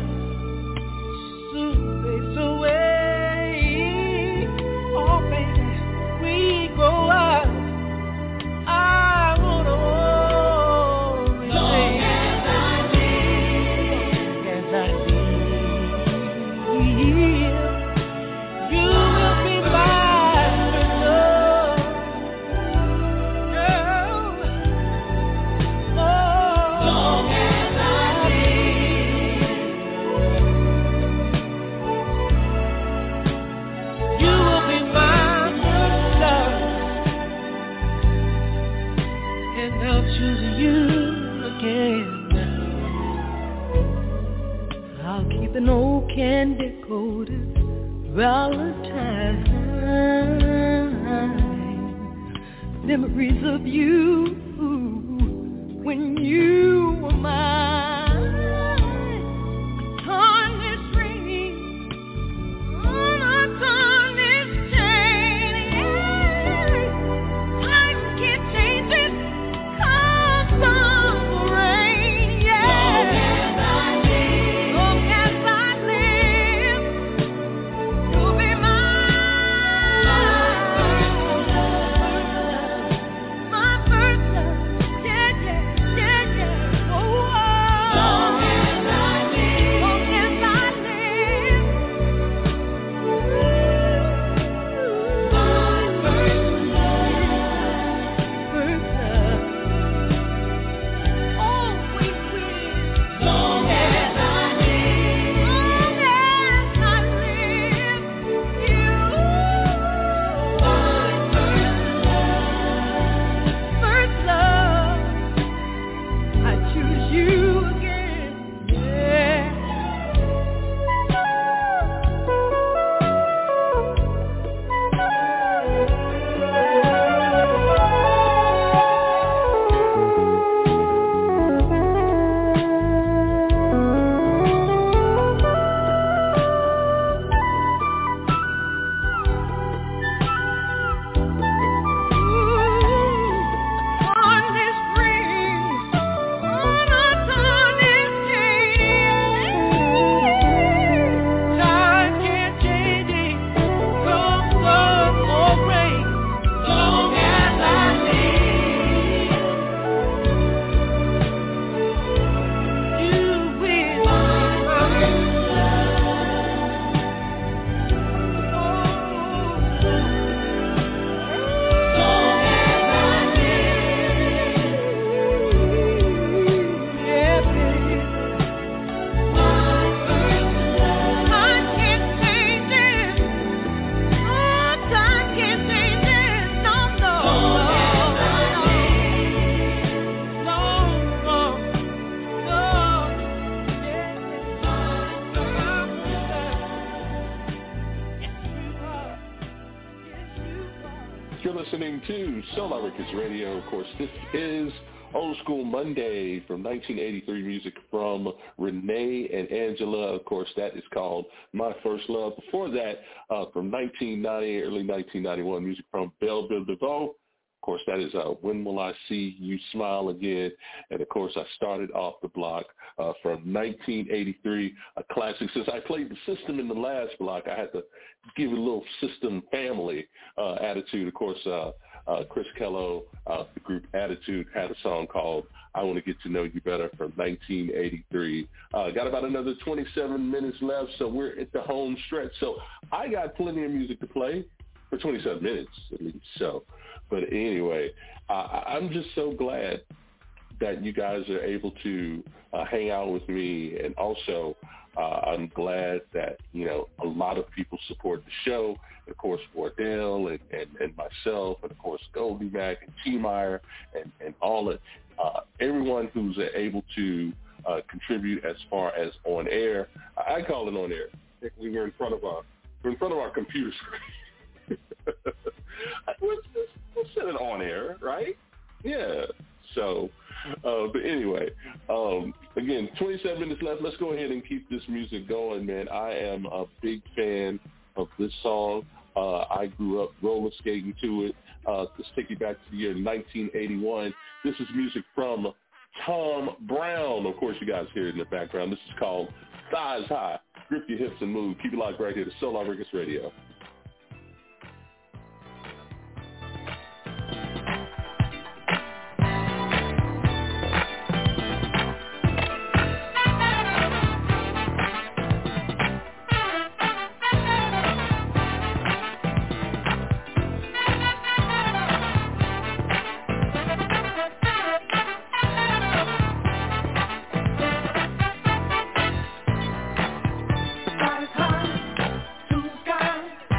soon fades away. Oh baby, we grow up. I wanna always stay. As I live, as I live, you will be mine, love, girl. Oh, long as I live, you will be mine, love, and I'll choose you again. I'll keep an old candy coated Valentine, memories of you when you were mine. Torn this ring, on a torn this chain, yeah. I can't change it, come from the rain, yeah. Long as I live, you'll be mine. My first love, yeah, yeah, yeah, yeah. Oh, oh. Long as I live, long as I live, my first love, first love, always will. Long as I live, long as I live, you, my first love, first love, I choose you again, yeah. On this ring, on a torn this chain, time can't change it, come sun or rain. Long as I live, you will be mine. Long as I live, yeah, baby. My first love, I can't change it. Oh, time can't change it. No, no, long as I live, long, long, long, yeah, my first love. Yes, you are. Yes, you are. You're listening to Solar Records Radio. Of course, this is Old School Monday from nineteen eighty-three music from Renee and Angela. Of course, that is called My First Love. Before that, uh, from nineteen ninety, early nineteen ninety-one, music from Belleville DeVoe. Of course, that is uh, When Will I See You Smile Again? And, of course, I started off the block uh, from nineteen eighty-three, a classic. Since I played the System in the last block, I had to give it a little System family uh, attitude. Of course, uh, uh, Chris Kello, uh, the group Attitude, had a song called I Want to Get to Know You Better from nineteen eighty-three. Uh, got about another twenty-seven minutes left, so we're at the home stretch. So I got plenty of music to play for twenty-seven minutes at least. So, but anyway, uh, I'm just so glad that you guys are able to uh, hang out with me, and also uh, I'm glad that, you know, a lot of people support the show. Of course, Wardell and, and, and myself, and of course Goldie Mac and T. Meyer and, and all of uh, everyone who's able to uh, contribute as far as on air. I call it on air. We were in front of our we're in front of our computer screen. let's, let's, let's set it on air, right? Yeah. So uh, but anyway, um, again, twenty-seven minutes left. Let's go ahead and keep this music going, man. I am a big fan of this song. Uh, I grew up roller skating to it. Uh, let's take you back to the year nineteen eighty-one. This is music from Tom Brown. Of course, you guys hear it in the background. This is called Thighs High. Grip your hips and move. Keep it locked right here to Solar Records Radio. Sky is high, blue sky.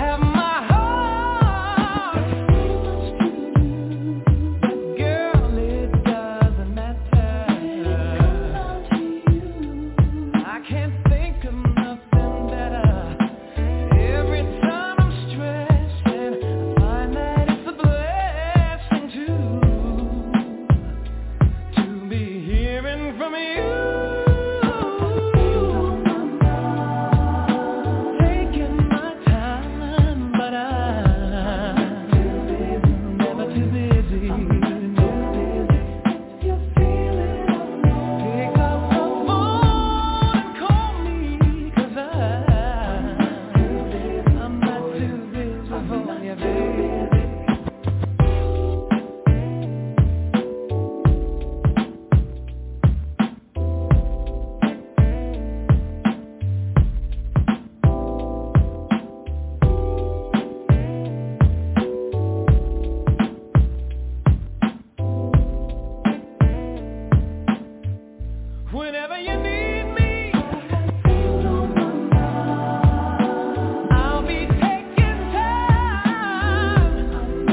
have my heart. Girl, it doesn't matter. I can't think of nothing better. Every time I'm stressing, I find that it's a blessing to, to be hearing from you. Taking my time, but I'm never too busy. You feel it? Pick up the phone and call me, 'cause I- I'm not too busy for you, baby. Whenever you need me, I'll be taking time.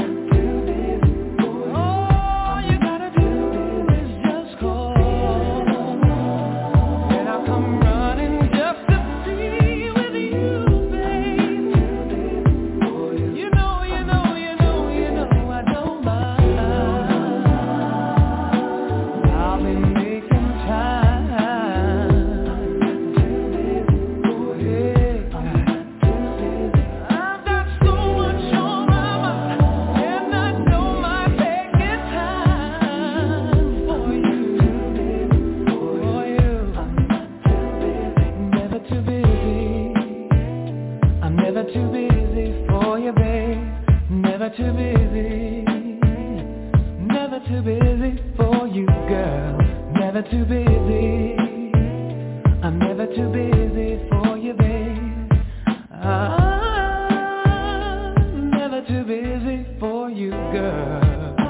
All you gotta do is just call, and I'll come running just to be with you, babe. You know, you know, you know, you know I don't mind. I'll be making time. I've got so much on my mind, and I know my taking time for you, for you. Never too busy. I'm never too busy for you, babe. Never too busy. Never too busy for you, girl. Never too busy. I'm never too busy for you, babe. I'm never too busy for you, girl.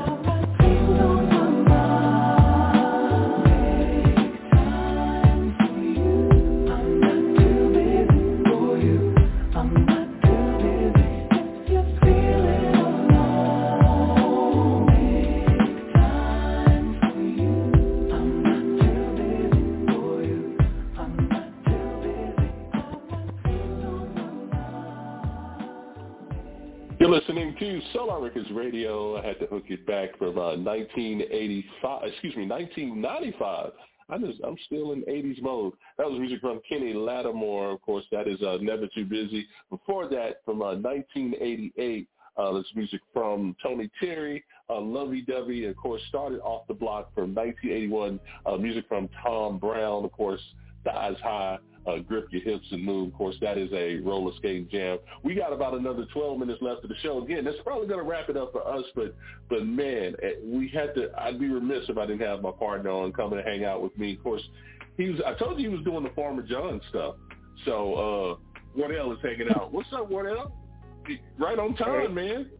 You're listening to Solar Records Radio. I had to hook it back from uh, nineteen eighty-five, excuse me, nineteen ninety-five. I'm, just, I'm still in eighties mode. That was music from Kenny Lattimore. Of course, that is uh, Never Too Busy. Before that, from uh, nineteen eighty-eight, uh, that's music from Tony Terry, uh, Lovey Dovey. Of course, started off the block from nineteen eighty-one, uh, music from Tom Brown. Of course, Thighs High. Uh, grip your hips and move. Of course, that is a roller skating jam. We got about another twelve minutes left of the show. Again, that's probably going to wrap it up for us, but, but man, we had to, I'd be remiss if I didn't have my partner on coming to hang out with me. Of course, he was, I told you he was doing the Farmer John stuff. So, uh, Wardell is hanging out. What's up, Wardell? Right on time, man.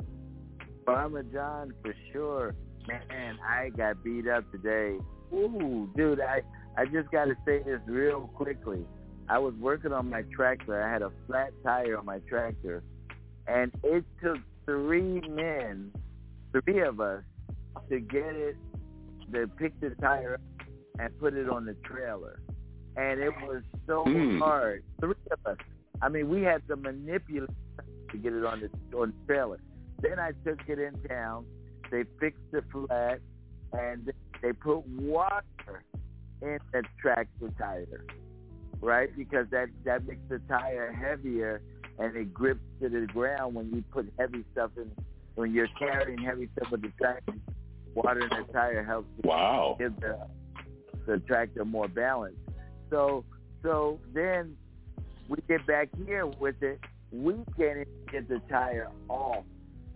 Farmer John, for sure. Man, I got beat up today. Ooh, dude, I... I just got to say this real quickly. I was working on my tractor. I had a flat tire on my tractor, and it took three men, three of us, to get it, to pick the tire up and put it on the trailer. And it was so mm. hard. Three of us. I mean, we had to manipulate to get it on the, on the trailer. Then I took it in town. They fixed the flat, and they put water in the tractor tire, right? Because that, that makes the tire heavier and it grips to the ground when you put heavy stuff in. When you're carrying heavy stuff with the tractor, water in the tire helps wow. give the, the tractor more balance. So so then we get back here with it. We can't even get the tire off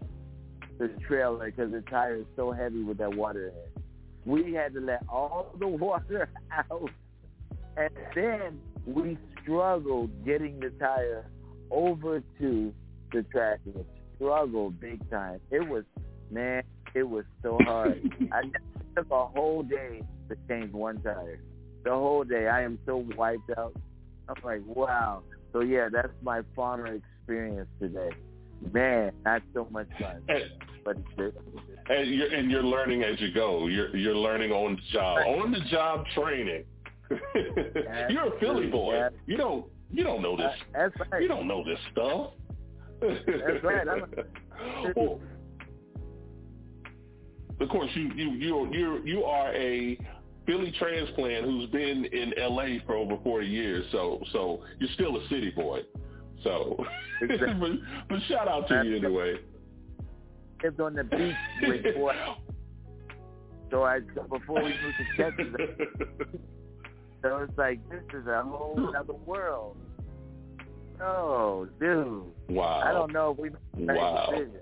the trailer because the tire is so heavy with that water in it. We had to let all the water out, and then we struggled getting the tire over to the tractor. Struggled big time. It was, man, it was so hard. I took a whole day to change one tire. The whole day. I am so wiped out. I'm like, wow. So, yeah, that's my farmer experience today. Man, not so much fun. And, but it's, and you're and you're learning as you go. You're you're learning on the job, on the job training. You're a Philly boy. Yeah. You don't you don't know this. Uh, that's right. You don't know this stuff. That's right. I'm a, well, of course, you you you you you are a Philly transplant who's been in L A for over forty years. So so you're still a city boy. So, exactly. but, but shout out to that's you anyway. Lived on the beach with boy. So I so before we moved to Texas. So it's like, this is a whole other world. Oh, dude. Wow. I don't know if we made wow. a decision.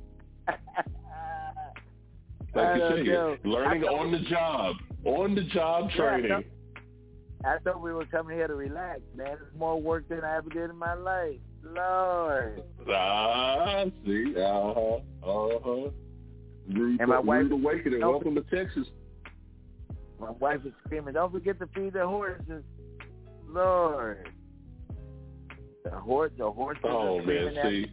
Like you said, learning on the job. On the job training. Yeah, I, thought, I thought we were coming here to relax, man. It's more work than I ever did in my life. Lord. Ah, see. Uh-huh. Uh-huh. Rude, and my wife, rude awakening. Welcome to Texas. My wife is screaming, don't forget to feed the horses. Lord. The horse, the horses oh, are man, at see. me.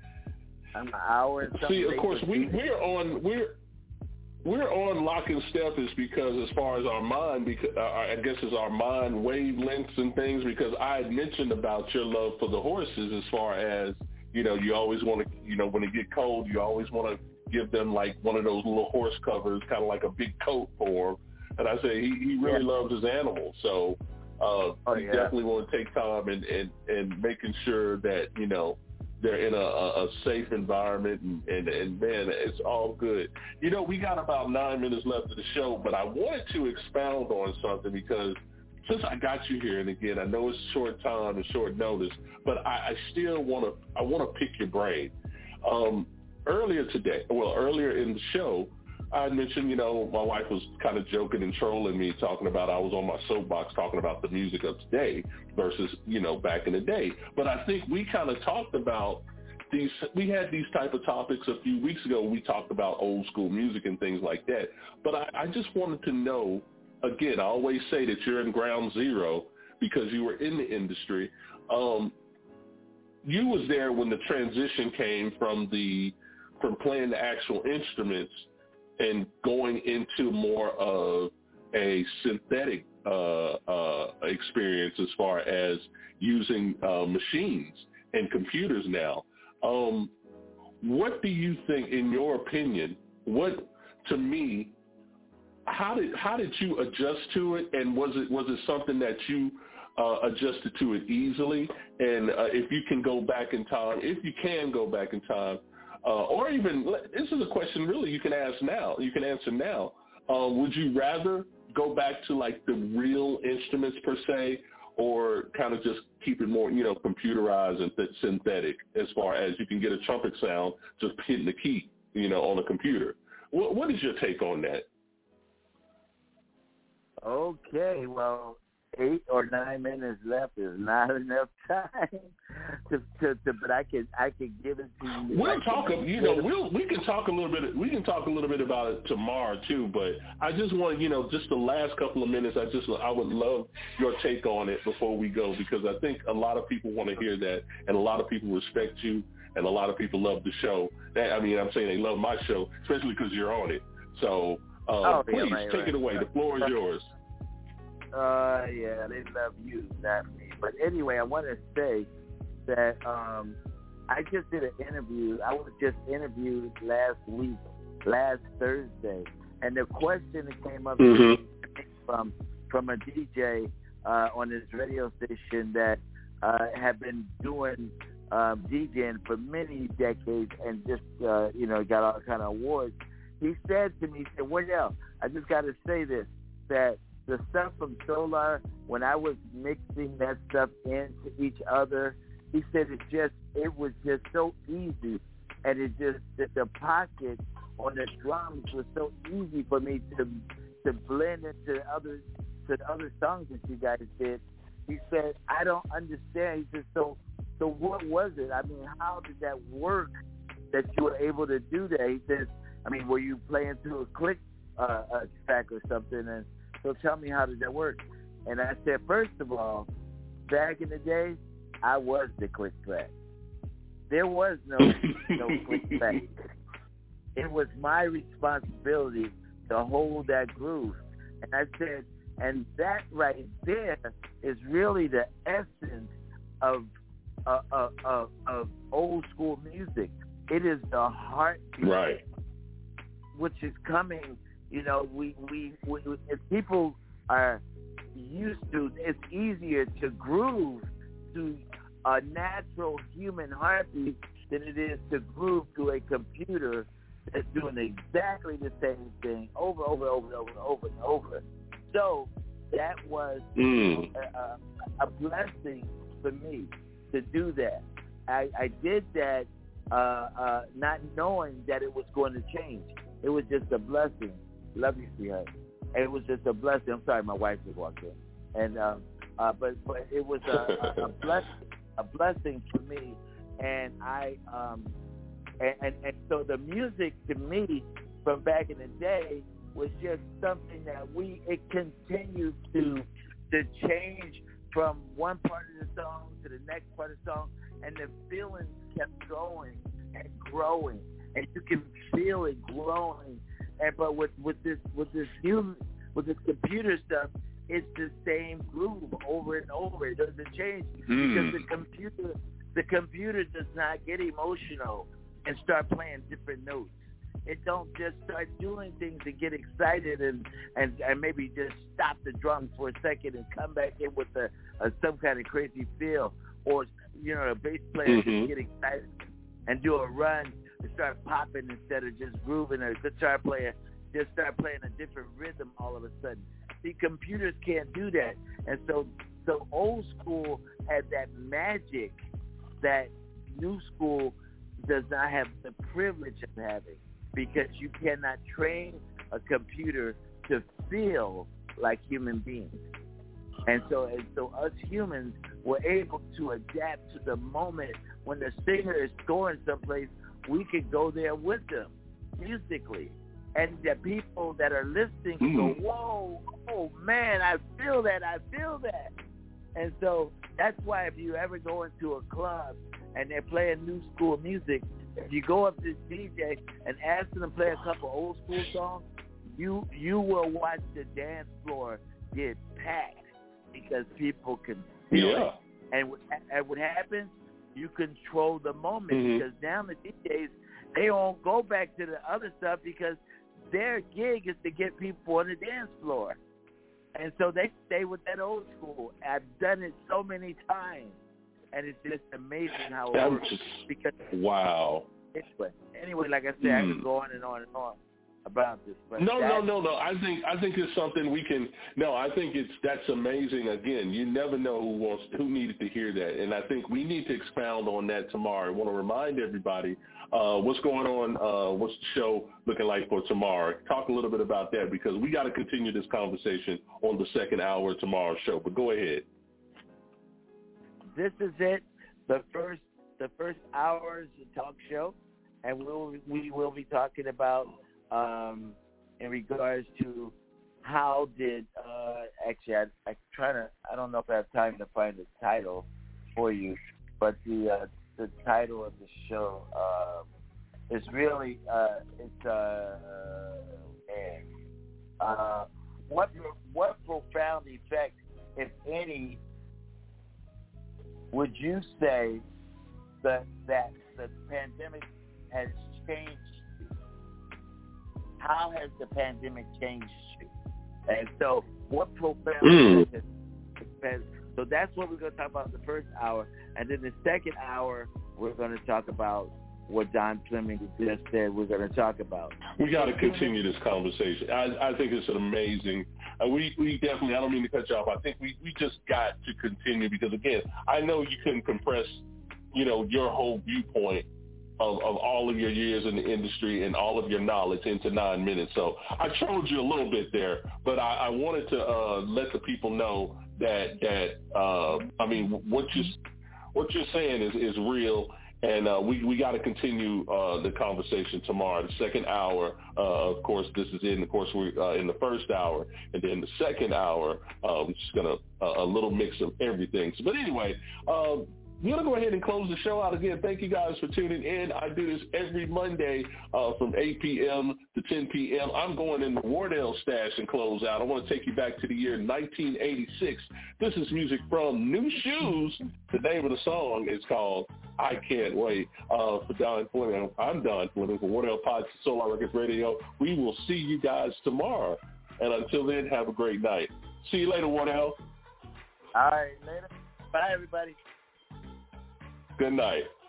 I'm an hour and something. See, of course, we, we're on, we're, we're on lock and step is because as far as our mind, because uh, I guess is our mind wavelengths and things, because I had mentioned about your love for the horses as far as, you know, you always want to, you know, when it get cold, you always want to give them like one of those little horse covers, kind of like a big coat for them. And I say he, he really yeah. loves his animals, so uh, oh, you yeah. definitely want to take time and, and, and making sure that, you know, they're in a, a, a safe environment, and, and, and, man, it's all good. You know, we got about nine minutes left of the show, but I wanted to expound on something because since I got you here, and again, I know it's short time and short notice, but I, I still want to I want to pick your brain. Um, earlier today, well, earlier in the show, I mentioned, you know, my wife was kind of joking and trolling me, talking about I was on my soapbox talking about the music of today versus, you know, back in the day. But I think we kind of talked about these, we had these type of topics a few weeks ago. We talked about old school music and things like that. But I, I just wanted to know, again, I always say that you're in ground zero because you were in the industry. Um, you was there when the transition came from the, from playing the actual instruments and going into more of a synthetic uh, uh, experience as far as using uh, machines and computers now. Um, what do you think, in your opinion, what, to me, how did how did you adjust to it, and was it was it something that you uh, adjusted to it easily? And uh, if you can go back in time, if you can go back in time, Uh, or even, this is a question really you can ask now, you can answer now. Uh, would you rather go back to like the real instruments per se, or kind of just keep it more, you know, computerized and th- synthetic as far as you can get a trumpet sound just hitting the key, you know, on a computer? What, what is your take on that? Okay, well, eight or nine minutes left is not enough time to, to, to but I can I can give it to you. We'll talk, you know, we'll we can talk a little bit. We can talk a little bit about it tomorrow too. But I just want, you know, just the last couple of minutes. I just I would love your take on it before we go, because I think a lot of people want to hear that, and a lot of people respect you, and a lot of people love the show. I mean, I'm saying they love my show, especially because you're on it. So uh, oh, please yeah, right, take right. it away. The floor is yours. Uh, yeah, they love you, not me. But anyway, I want to say that um, I just did an interview. I was just interviewed last week, last Thursday, and the question that came up Mm-hmm. from from a D J uh, on this radio station that uh, had been doing um, DJing for many decades and just uh, you know got all kind of awards. He said to me, he said, "Well, I just got to say this, that the stuff from Solar, when I was mixing that stuff into each other," he said it just it was just so easy, and it just the, the pocket on the drums was so easy for me to to blend into other to the other songs that you guys did. He said, "I don't understand." He said, "So so what was it? I mean, how did that work that you were able to do that?" He says, "I mean, were you playing through a click uh, a track or something?" And so tell me, how did that work? And I said, first of all, back in the day, I was the click track. There was no no click back. It was my responsibility to hold that groove. And I said, and that right there is really the essence of uh, uh, uh, of old school music. It is the heartbeat, right, which is coming. You know, we, we, we if people are used to, it's easier to groove to a natural human heartbeat than it is to groove to a computer that's doing exactly the same thing over, over, over, over, over, and over. So that was mm. a, a blessing for me to do that. I, I did that uh, uh, not knowing that it was going to change. It was just a blessing. Love you, sweetheart. It was just a blessing. I'm sorry, my wife just walked in, and um, uh, but but it was a, a, a blessing, a blessing for me, and I um, and, and and so the music to me from back in the day was just something that we it continued to to change from one part of the song to the next part of the song, and the feelings kept going and growing, and you can feel it growing. And but with, with this with this human with this computer stuff, it's the same groove over and over. It doesn't change mm. because the computer the computer does not get emotional and start playing different notes. It don't just start doing things and get excited and, and, and maybe just stop the drums for a second and come back in with a, a some kind of crazy feel, or you know a bass player mm-hmm. just get excited and do a run and start popping instead of just grooving, or a guitar player just start playing a different rhythm all of a sudden. See, computers can't do that. And so so old school had that magic that new school does not have the privilege of having, because you cannot train a computer to feel like human beings. And so and so us humans were able to adapt to the moment when the singer is going someplace. We could go there with them musically. And the people that are listening can go, whoa, oh man, I feel that, I feel that. And so that's why if you ever go into a club and they're playing new school music, if you go up to this D J and ask them to play a couple old school songs, you you will watch the dance floor get packed because people can feel yeah. it. And what, and what happens, you control the moment, mm-hmm. because now the D Js, they don't go back to the other stuff because their gig is to get people on the dance floor. And so they stay with that old school. I've done it so many times, and it's just amazing how it I'm works. just, because wow. Anyway, anyway, like I said, mm. I could go on and on and on about this. But no, that, no, no, no. I think I think it's something we can. No, I think it's that's amazing. Again, you never know who wants who needed to hear that, and I think we need to expound on that tomorrow. I want to remind everybody uh, what's going on. Uh, what's the show looking like for tomorrow? Talk a little bit about that, because we got to continue this conversation on the second hour of tomorrow's show. But go ahead. This is it. The first the first hour is a talk show, and we'll we will be talking about. Um, in regards to how did uh, actually I I try to I don't know if I have time to find the title for you, but the uh, the title of the show uh, is really uh, it's uh, uh, what what profound effect, if any, would you say that that the pandemic has changed? How has the pandemic changed you? And so what profound mm. has, so that's what we're going to talk about in the first hour. And then the second hour, we're going to talk about what Don Fleming just said we're going to talk about. We got to continue this conversation. I, I think it's an amazing, uh, we, we definitely, I don't mean to cut you off. I think we, we just got to continue, because, again, I know you couldn't compress, you know, your whole viewpoint Of, of all of your years in the industry and all of your knowledge into nine minutes. So I trolled you a little bit there, but I, I wanted to uh, let the people know that, that uh, I mean, what, you, what you're saying is, is real, and uh, we, we got to continue uh, the conversation tomorrow. The second hour, uh, of course, this is in, of course, we're uh, in the first hour, and then the second hour, uh, we're just going to, uh, a little mix of everything. So, but anyway, um, we're going to go ahead and close the show out again. Thank you guys for tuning in. I do this every Monday uh, from eight p.m. to ten p.m. I'm going in the Wardell stash and close out. I want to take you back to the year nineteen eighty-six. This is music from New Shoes. The name of the song is called I Can't Wait. Uh, for Don Fleming, I'm Don Fleming for Wardell Pods Solar Records Radio. We will see you guys tomorrow. And until then, have a great night. See you later, Wardell. All right, later. Bye, everybody. Good night.